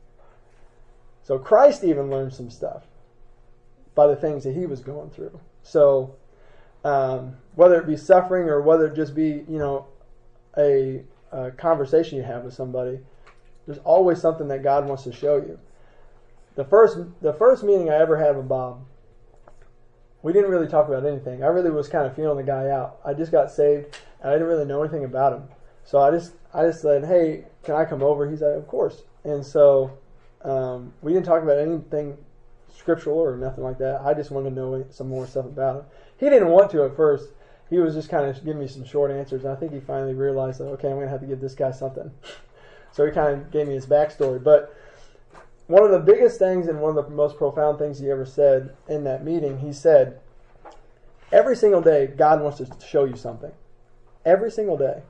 So Christ even learned some stuff by the things that He was going through. So um, whether it be suffering or whether it just be, you know, a, a conversation you have with somebody, there's always something that God wants to show you. The first, the first meeting I ever had with Bob, we didn't really talk about anything. I really was kind of feeling the guy out. I just got saved, and I didn't really know anything about him. So I just I just said, hey, can I come over? He's like, of course. And so um, we didn't talk about anything scriptural or nothing like that. I just wanted to know some more stuff about him. He didn't want to at first. He was just kind of giving me some short answers. And I think he finally realized that, okay, I'm going to have to give this guy something. So he kind of gave me his backstory. But one of the biggest things and one of the most profound things he ever said in that meeting, he said, every single day, God wants to show you something. Every single day.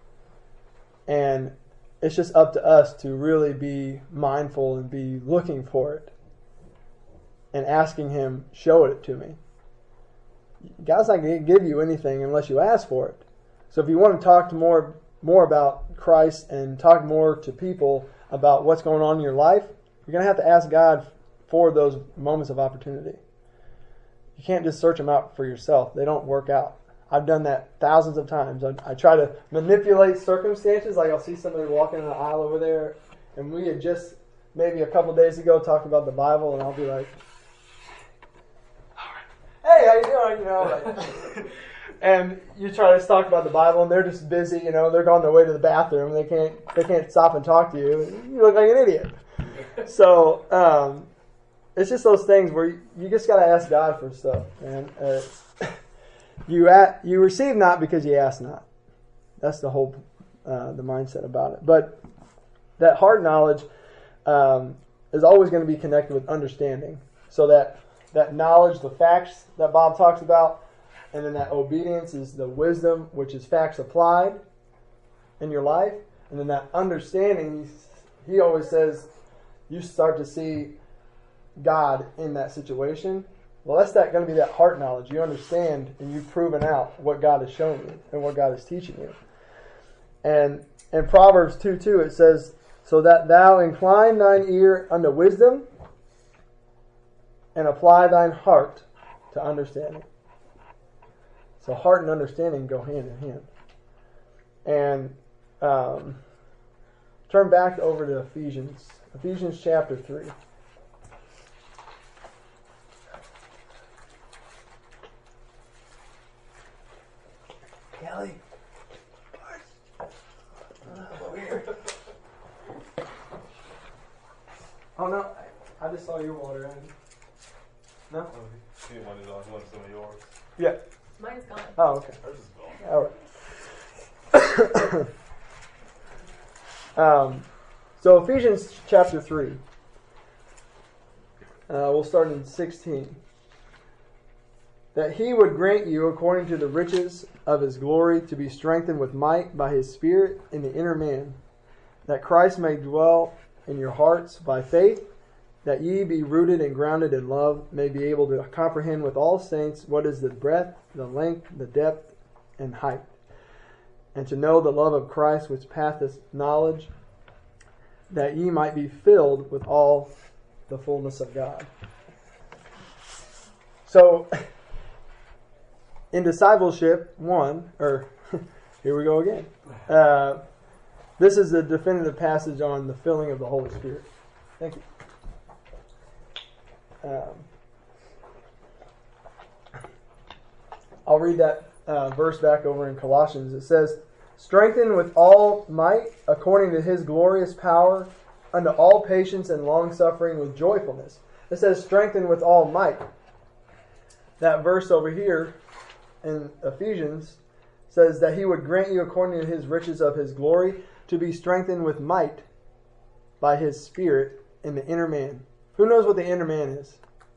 And it's just up to us to really be mindful and be looking for it and asking Him, show it to me. God's not going to give you anything unless you ask for it. So if you want to talk to more more about Christ and talk more to people about what's going on in your life, you're going to have to ask God for those moments of opportunity. You can't just search them out for yourself. They don't work out. I've done that thousands of times. I, I try to manipulate circumstances. Like I'll see somebody walking in the aisle over there, and we had just maybe a couple days ago talked about the Bible, and I'll be like, "Hey, how you doing?" You know, like, and you try to talk about the Bible, and they're just busy. You know, they're on their way to the bathroom. They can't they can't stop and talk to you. You look like an idiot. So um, it's just those things where you, you just got to ask God for stuff, man. Uh, You at, you receive not because you ask not. That's the whole uh, the mindset about it. But that heart knowledge um, is always going to be connected with understanding. So that that knowledge, the facts that Bob talks about, and then that obedience is the wisdom, which is facts applied in your life, and then that understanding. He always says you start to see God in that situation. Well, that's that going to be that heart knowledge. You understand and you've proven out what God has shown you and what God is teaching you. And in Proverbs two two it says, so that thou incline thine ear unto wisdom and apply thine heart to understanding. So heart and understanding go hand in hand. And um, turn back over to Ephesians. Ephesians chapter three. Oh no, I, I just saw your water. No? He wanted it on. He wanted some of yours. Yeah. Mine's gone. Oh, okay. Hers is gone. All right. um, so Ephesians chapter three. Uh, we'll start in sixteen. That he would grant you, according to the riches of his glory, to be strengthened with might by his Spirit in the inner man, that Christ may dwell in your hearts by faith, that ye be rooted and grounded in love, may be able to comprehend with all saints what is the breadth, the length, the depth, and height, and to know the love of Christ which passeth knowledge, that ye might be filled with all the fullness of God. So, in discipleship one, or here we go again. Uh, this is the definitive passage on the filling of the Holy Spirit. Thank you. Um, I'll read that uh, verse back over in Colossians. It says, "Strengthened with all might, according to his glorious power, unto all patience and long-suffering with joyfulness." It says, "Strengthened with all might." That verse over here in Ephesians says that he would grant you, according to his riches of his glory, to be strengthened with might by his Spirit in the inner man. Who knows what the inner man is?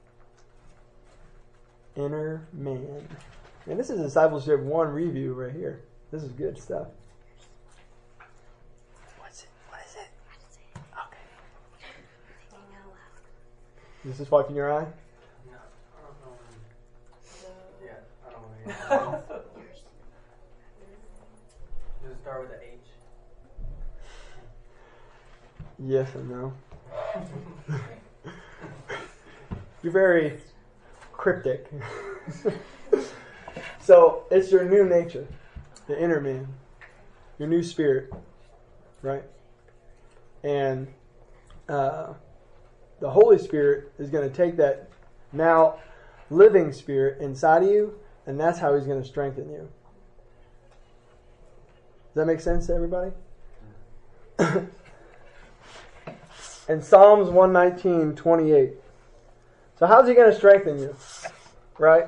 Inner man. And this is Discipleship one review right here. This is good stuff. What's it? What is it? Okay. Is this wiping your eye? No, I don't know. Yeah, I don't know. Does it start with an H? Yes and no. You're very cryptic. So it's your new nature, the inner man, your new spirit, right? And uh, the Holy Spirit is going to take that now living spirit inside of you, and that's how he's going to strengthen you. Does that make sense to everybody? In Psalms one nineteen, twenty-eight. So how's he going to strengthen you? Right?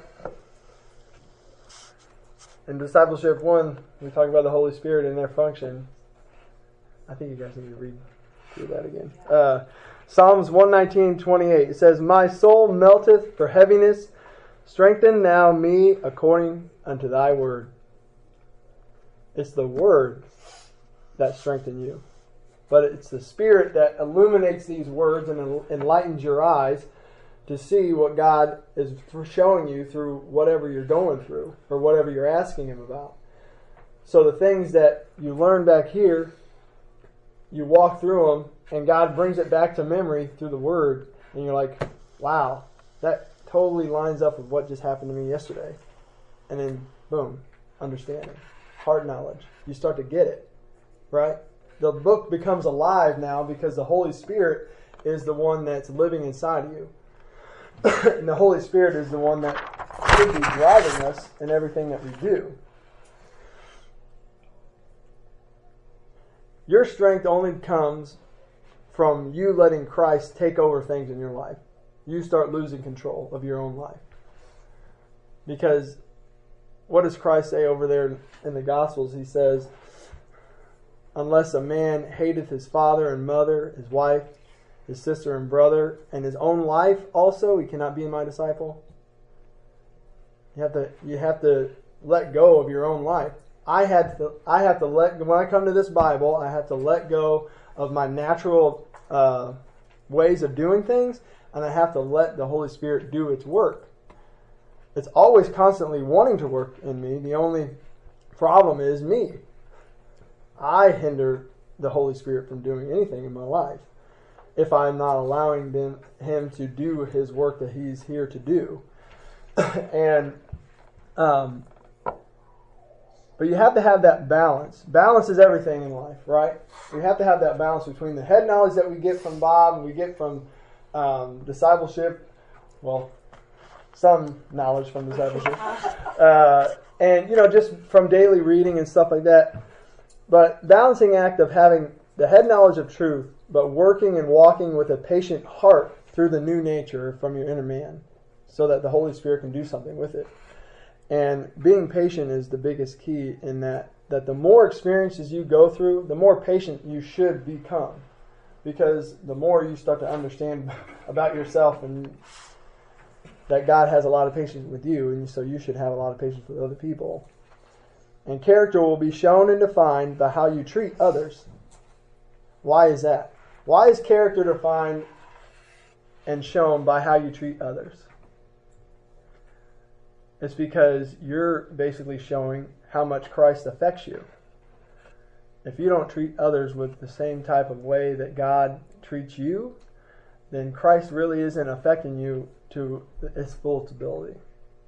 In Discipleship one, we talk about the Holy Spirit and their function. I think you guys need to read through that again. Uh, Psalms one nineteen, twenty-eight. It says, "My soul melteth for heaviness. Strengthen now me according unto thy word." It's the word that strengthens you. But it's the Spirit that illuminates these words and enlightens your eyes to see what God is showing you through whatever you're going through or whatever you're asking Him about. So the things that you learn back here, you walk through them, and God brings it back to memory through the Word, and you're like, wow, that totally lines up with what just happened to me yesterday. And then, boom, understanding, heart knowledge. You start to get it, right? The book becomes alive now because the Holy Spirit is the one that's living inside of you. And the Holy Spirit is the one that should be driving us in everything that we do. Your strength only comes from you letting Christ take over things in your life. You start losing control of your own life. Because what does Christ say over there in the Gospels? He says, "Unless a man hateth his father and mother, his wife, his sister and brother, and his own life also, he cannot be my disciple." You have to you have to let go of your own life. I had to I have to let when I come to this Bible, I have to let go of my natural uh, ways of doing things, and I have to let the Holy Spirit do its work. It's always constantly wanting to work in me. The only problem is me. I hinder the Holy Spirit from doing anything in my life if I'm not allowing them, Him to do His work that He's here to do. and um, But you have to have that balance. Balance is everything in life, right? We have to have that balance between the head knowledge that we get from Bob and we get from um, discipleship. Well, some knowledge from discipleship. Uh, and, you know, just from daily reading and stuff like that. But balancing act of having the head knowledge of truth, but working and walking with a patient heart through the new nature from your inner man, so that the Holy Spirit can do something with it. And being patient is the biggest key in that, that the more experiences you go through, the more patient you should become. Because the more you start to understand about yourself, and that God has a lot of patience with you, and so you should have a lot of patience with other people. And character will be shown and defined by how you treat others. Why is that? Why is character defined and shown by how you treat others? It's because you're basically showing how much Christ affects you. If you don't treat others with the same type of way that God treats you, then Christ really isn't affecting you to its full ability.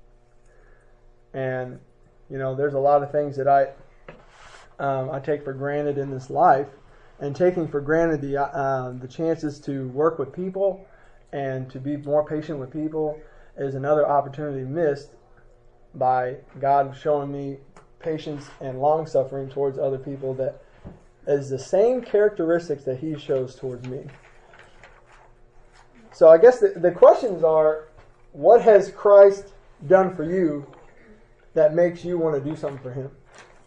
And, you know, there's a lot of things that I um, I take for granted in this life, and taking for granted the uh, the chances to work with people and to be more patient with people is another opportunity missed by God showing me patience and long-suffering towards other people that is the same characteristics that He shows towards me. So I guess the, the questions are, what has Christ done for you that makes you want to do something for Him?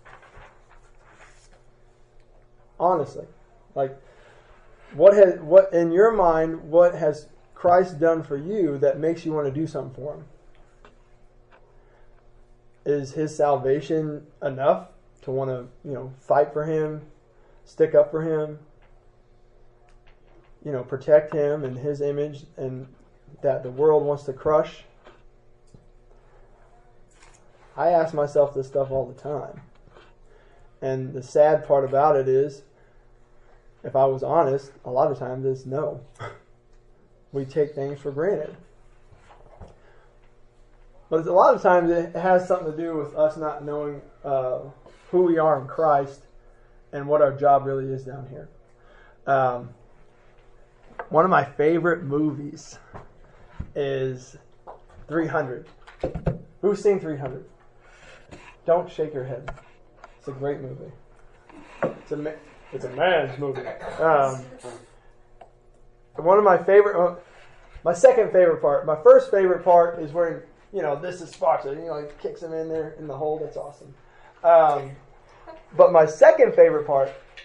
Honestly. Like, what has what in your mind, what has Christ done for you that makes you want to do something for Him? Is His salvation enough to want to, you know, fight for Him, stick up for Him, you know, protect Him and His image and that the world wants to crush? I ask myself this stuff all the time. And the sad part about it is, if I was honest, a lot of times it's no. We take things for granted. But a lot of times it has something to do with us not knowing uh, who we are in Christ and what our job really is down here. Um, one of my favorite movies is three hundred. Who's seen three hundred? Don't shake your head. It's a great movie. It's a ma- it's a man's movie. Um, one of my favorite, uh, my second favorite part. My first favorite part is where, you know, this is Sparta. You know, he kicks him in there in the hole. That's awesome. Um, but my second favorite part,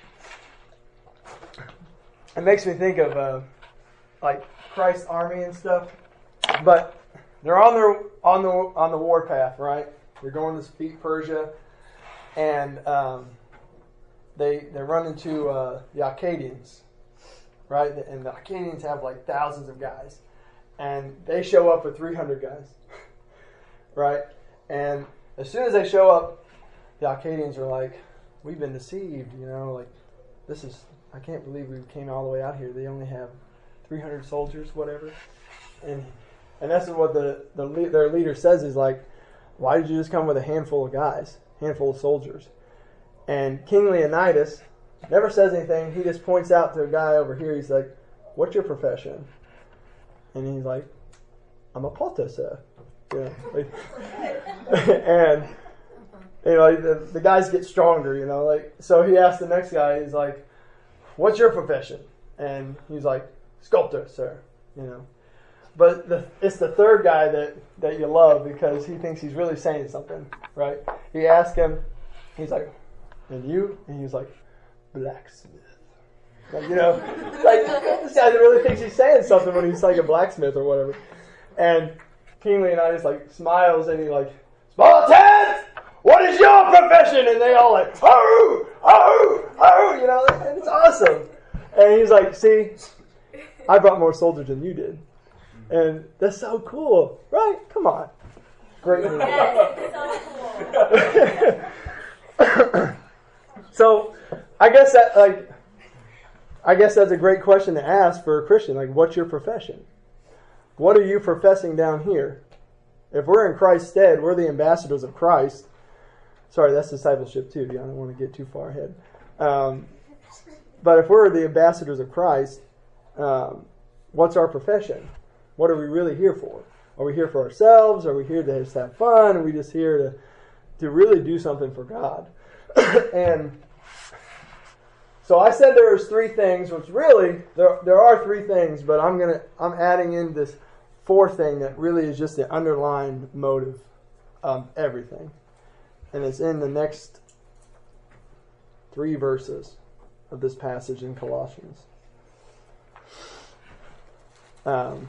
it makes me think of uh, like Christ's army and stuff. But they're on their on the on the war path, right? They're going to defeat Persia, and um, they they run into uh, the Akkadians, right? And the Akkadians have like thousands of guys, and they show up with three hundred guys, right? And as soon as they show up, the Akkadians are like, "We've been deceived, you know. Like, this is I can't believe we came all the way out here. They only have three hundred soldiers, whatever." And and that's what the, the their leader says is like, "Why did you just come with a handful of guys, handful of soldiers?" And King Leonidas never says anything. He just points out to a guy over here. He's like, "What's your profession?" And he's like, "I'm a potter, sir." You know, like, and you know, the, the guys get stronger. You know, like so. He asked the next guy. He's like, "What's your profession?" And he's like, "Sculptor, sir." You know. But the, it's the third guy that, that you love because he thinks he's really saying something, right? He asked him, he's like, "And you?" And he's like, "Blacksmith." Like, you know, like this guy really thinks he's saying something when he's like a blacksmith or whatever. And King Leonidas like smiles and he like, "Spartans, what is your profession?" And they all like, "Oh, oh, oh," you know, and it's awesome. And he's like, "See, I brought more soldiers than you did." And that's so cool, right? Come on. Great movie. Yes, it's so cool. So, I guess that, like, I guess that's a great question to ask for a Christian. Like, what's your profession? What are you professing down here? If we're in Christ's stead, we're the ambassadors of Christ. Sorry, that's discipleship too. I don't want to get too far ahead. Um, but if we're the ambassadors of Christ, um, what's our profession? What are we really here for? Are we here for ourselves? Are we here to just have fun? Are we just here to, to really do something for God? And So I said there was three things, which really there there are three things, but I'm gonna I'm adding in this fourth thing that really is just the underlying motive of everything, and it's in the next three verses of this passage in Colossians. Um,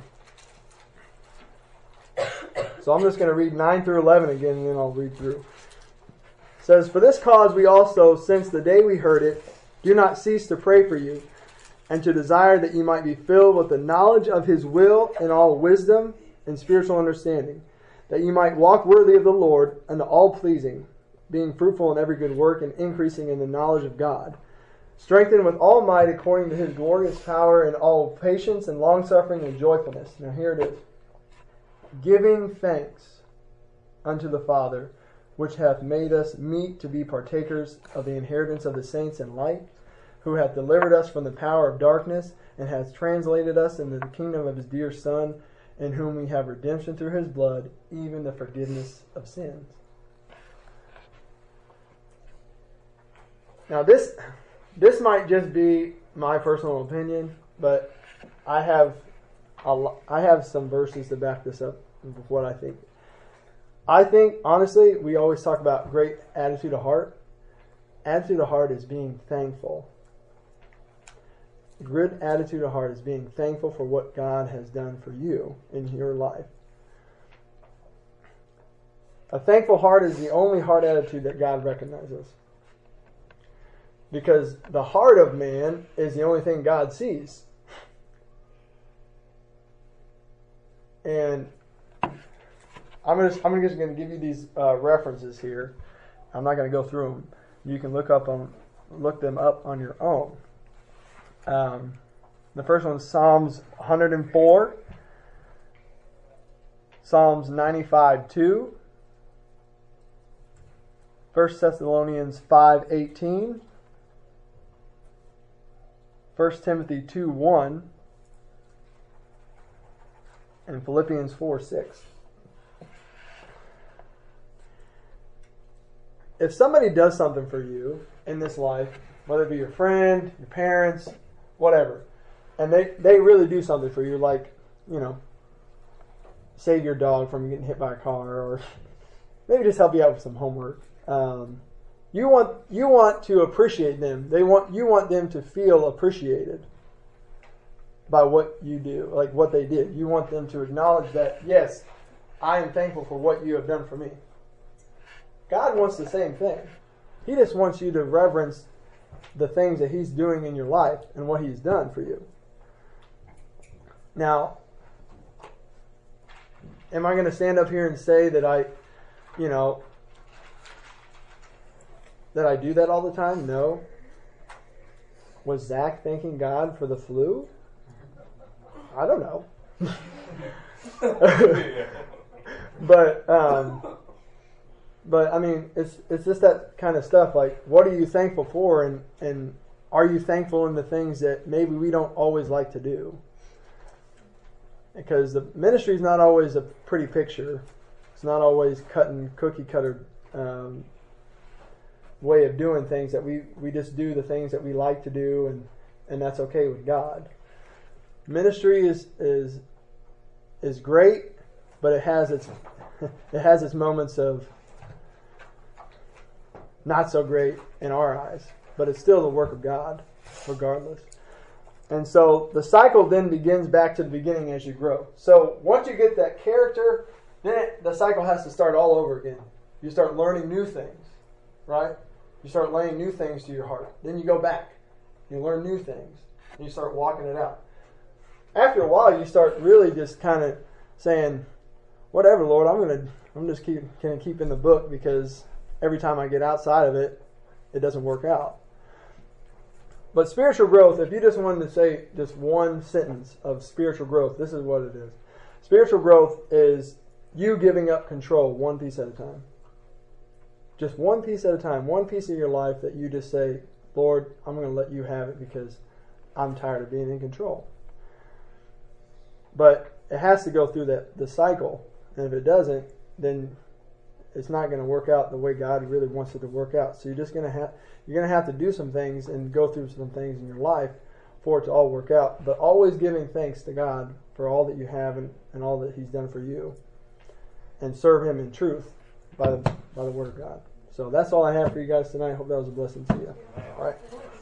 so I'm just going to read nine through eleven again, and then I'll read through. It says, "For this cause we also, since the day we heard it, do not cease to pray for you, and to desire that you might be filled with the knowledge of His will in all wisdom and spiritual understanding, that you might walk worthy of the Lord unto all pleasing, being fruitful in every good work and increasing in the knowledge of God, strengthened with all might according to His glorious power in all patience and longsuffering and joyfulness." Now here it is. "Giving thanks unto the Father, which hath made us meet to be partakers of the inheritance of the saints in light, who hath delivered us from the power of darkness, and hath translated us into the kingdom of His dear Son, in whom we have redemption through His blood, even the forgiveness of sins." Now this this might just be my personal opinion, but I have a lo- I have some verses to back this up with what I think. I think, honestly, we always talk about great attitude of heart. Attitude of heart is being thankful. Good attitude of heart is being thankful for what God has done for you in your life. A thankful heart is the only heart attitude that God recognizes. Because the heart of man is the only thing God sees. And I'm just, I'm just going to give you these uh, references here. I'm not going to go through them. You can look up on, look them up on your own. Um, the first one is Psalms one oh four, Psalms ninety-five two, First Thessalonians five eighteen, First Timothy two one, and Philippians four six. If somebody does something for you in this life, whether it be your friend, your parents, whatever, and they, they really do something for you, like, you know, save your dog from getting hit by a car, or maybe just help you out with some homework. Um, you want you want to appreciate them. They want you want them to feel appreciated by what you do, like what they did. You want them to acknowledge that, yes, I am thankful for what you have done for me. God wants the same thing. He just wants you to reverence the things that He's doing in your life and what He's done for you. Now, am I going to stand up here and say that I, you know, that I do that all the time? No. Was Zach thanking God for the flu? I don't know. but, um, but I mean, it's it's just that kind of stuff. Like, what are you thankful for, and and are you thankful in the things that maybe we don't always like to do? Because the ministry is not always a pretty picture. It's not always cutting cookie cutter um, way of doing things. That we we just do the things that we like to do, and and that's okay with God. Ministry is is is great, but it has its it has its moments of not so great in our eyes, but it's still the work of God, regardless. And so the cycle then begins back to the beginning as you grow. So once you get that character, then it, the cycle has to start all over again. You start learning new things, right? You start laying new things to your heart. Then you go back. You learn new things. And you start walking it out. After a while, you start really just kind of saying, whatever, Lord, I'm going to I'm just keep going to keep in the book, because every time I get outside of it, it doesn't work out. But spiritual growth, if you just wanted to say just one sentence of spiritual growth, this is what it is. Spiritual growth is you giving up control one piece at a time. Just one piece at a time, one piece of your life that you just say, Lord, I'm going to let you have it because I'm tired of being in control. But it has to go through that the cycle. And if it doesn't, then it's not going to work out the way God really wants it to work out. So you're just going to have you're going to have to do some things and go through some things in your life for it to all work out. But always giving thanks to God for all that you have and, and all that He's done for you, and serve Him in truth by the by the Word of God. So that's all I have for you guys tonight. I hope that was a blessing to you. All right.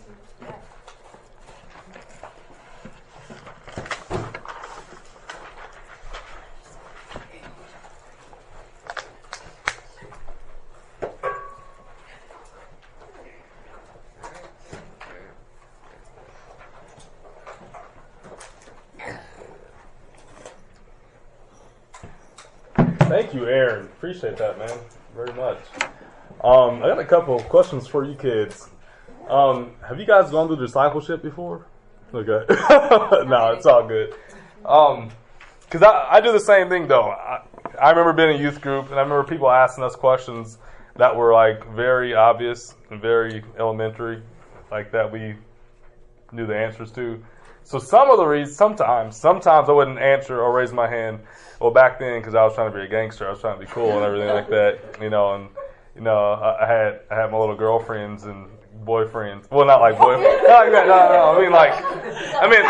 Thank you, Aaron. Appreciate that, man, very much. Um, I got a couple of questions for you kids. Um, have you guys gone through discipleship before? Okay. No, it's all good. Um, cause I, I do the same thing though. I, I remember being in a youth group and I remember people asking us questions that were like very obvious and very elementary, like that we knew the answers to. So some of the reasons, sometimes, sometimes I wouldn't answer or raise my hand. Well, back then, because I was trying to be a gangster, I was trying to be cool and everything like that, you know, and, you know, I, I had I had my little girlfriends and boyfriends. Well, not like boyfriends. No, no, no, no. I mean, like, I mean,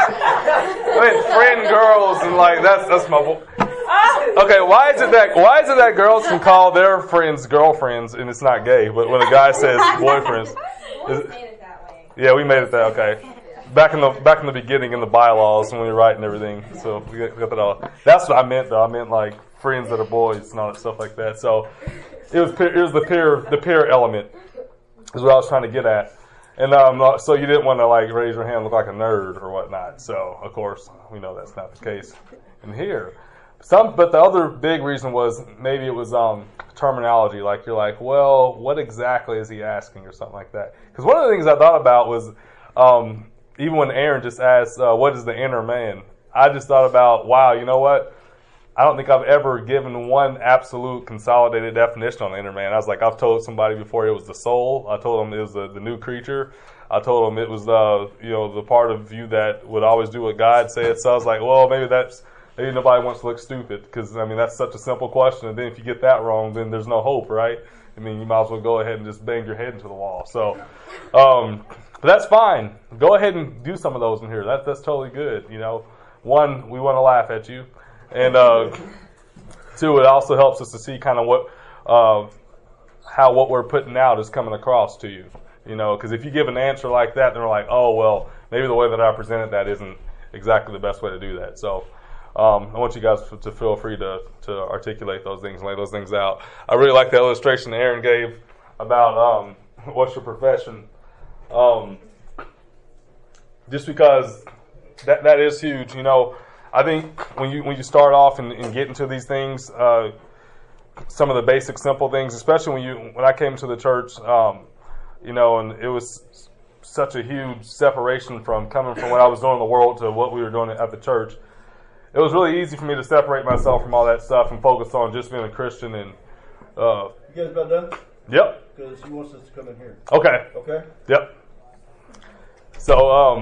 I mean, friend girls and like, that's, that's my boy. Okay, why is it that, why is it that girls can call their friends girlfriends and it's not gay, but when a guy says boyfriends, We made it that way. yeah, we made it that, okay. Back in the back in the beginning in the bylaws when we were writing everything, so we got, we got that all. That's what I meant though. I meant like friends that are boys and all that stuff like that. So it was it was the peer the peer element is what I was trying to get at. And um, so you didn't want to like raise your hand and look like a nerd or whatnot. So of course we know that's not the case in here. Some, but the other big reason was maybe it was um, terminology. Like you're like, well, what exactly is he asking or something like that? Because one of the things I thought about was. Um, Even when Aaron just asked, uh, what is the inner man? I just thought about, wow, you know what? I don't think I've ever given one absolute consolidated definition on the inner man. I was like, I've told somebody before it was the soul. I told them it was the, the new creature. I told them it was the, you know, the part of you that would always do what God said. So I was like, well, maybe that's, maybe nobody wants to look stupid because, I mean, that's such a simple question. And then if you get that wrong, then there's no hope, right? I mean, you might as well go ahead and just bang your head into the wall. So, um, but that's fine. Go ahead and do some of those in here. That, that's totally good. You know, one, we want to laugh at you. And uh, two, it also helps us to see kind of what, uh, how what we're putting out is coming across to you. You know, because if you give an answer like that, then we're like, oh, well, maybe the way that I presented that isn't exactly the best way to do that. So um, I want you guys to feel free to, to articulate those things and lay those things out. I really like the illustration that Aaron gave about um, what's your profession. Um, just because that that is huge, you know. I think when you when you start off and, and get into these things, uh, some of the basic, simple things, especially when you when I came to the church, um, you know, and it was such a huge separation from coming from what I was doing in the world to what we were doing at the church. It was really easy for me to separate myself from all that stuff and focus on just being a Christian. And uh, you guys about done? Yep. Because he wants us to come in here. Okay. Okay. Yep. So um,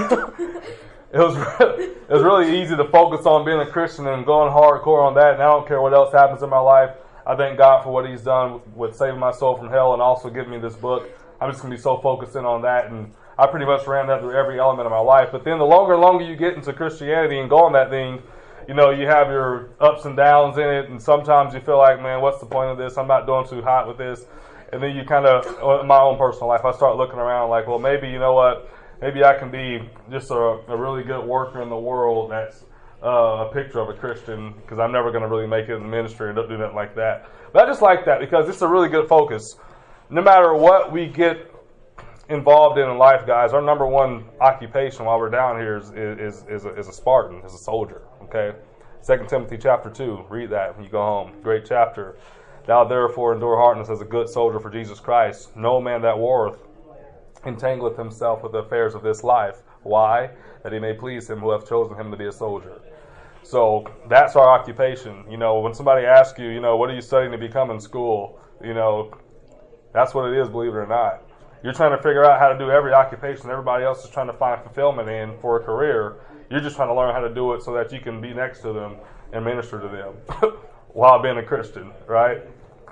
it was it was really easy to focus on being a Christian and going hardcore on that. And I don't care what else happens in my life. I thank God for what He's done with saving my soul from hell and also giving me this book. I'm just gonna be so focused in on that, and I pretty much ran that through every element of my life. But then the longer and longer you get into Christianity and go on that thing, you know, you have your ups and downs in it, and sometimes you feel like, man, what's the point of this? I'm not doing too hot with this. And then you kind of, in my own personal life, I start looking around like, well, maybe, you know what, maybe I can be just a, a really good worker in the world that's uh, a picture of a Christian, because I'm never going to really make it in the ministry and don't do nothing like that. But I just like that because it's a really good focus. No matter what we get involved in in life, guys, our number one occupation while we're down here is is is a, is a Spartan, is a soldier. Okay, Second Timothy chapter two. Read that when you go home. Great chapter. Thou therefore endure hardness as a good soldier for Jesus Christ. No man that warreth entangleth himself with the affairs of this life. Why? That he may please him who hath chosen him to be a soldier. So that's our occupation. You know, when somebody asks you, you know, what are you studying to become in school? You know, that's what it is, believe it or not. You're trying to figure out how to do every occupation everybody else is trying to find fulfillment in for a career. You're just trying to learn how to do it so that you can be next to them and minister to them while being a Christian, right?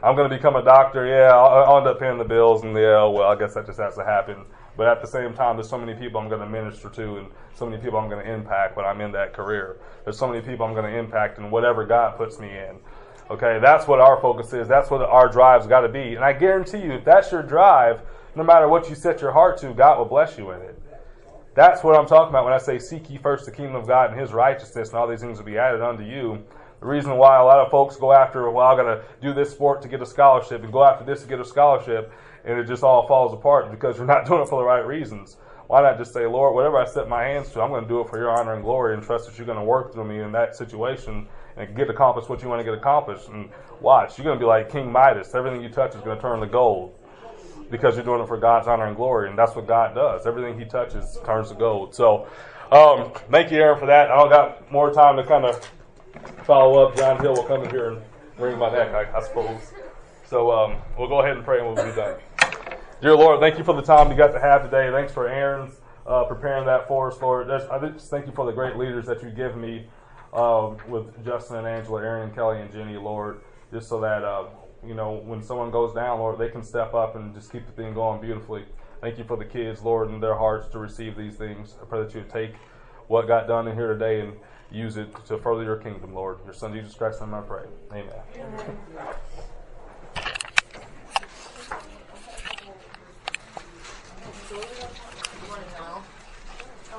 I'm going to become a doctor. Yeah, I'll, I'll end up paying the bills, and yeah, well, I guess that just has to happen. But at the same time, there's so many people I'm going to minister to, and so many people I'm going to impact when I'm in that career. There's so many people I'm going to impact in whatever God puts me in. Okay, that's what our focus is. That's what our drive's got to be. And I guarantee you, if that's your drive, no matter what you set your heart to, God will bless you in it. That's what I'm talking about when I say seek ye first the kingdom of God and his righteousness, and all these things will be added unto you. The reason why a lot of folks go after, well, I'm going to do this sport to get a scholarship and go after this to get a scholarship, and it just all falls apart because you're not doing it for the right reasons. Why not just say, Lord, whatever I set my hands to, I'm going to do it for your honor and glory, and trust that you're going to work through me in that situation and get accomplished what you want to get accomplished. And watch, you're going to be like King Midas. Everything you touch is going to turn to gold because you're doing it for God's honor and glory, and that's what God does. Everything he touches turns to gold. So um, thank you, Aaron, for that. I don't got more time to kind of follow up. John Hill will come in here and wring my neck, I, I suppose. So um, we'll go ahead and pray and we'll be done. Dear Lord, thank you for the time we got to have today. Thanks for Aaron's uh, preparing that for us, Lord. There's, I just thank you for the great leaders that you give me uh, with Justin and Angela, Aaron and Kelly and Jenny, Lord, just so that, uh, you know, when someone goes down, Lord, they can step up and just keep the thing going beautifully. Thank you for the kids, Lord, and their hearts to receive these things. I pray that you would take what got done in here today and use it to further your kingdom, Lord. Your Son, Jesus Christ, in my name I pray. Amen. Amen.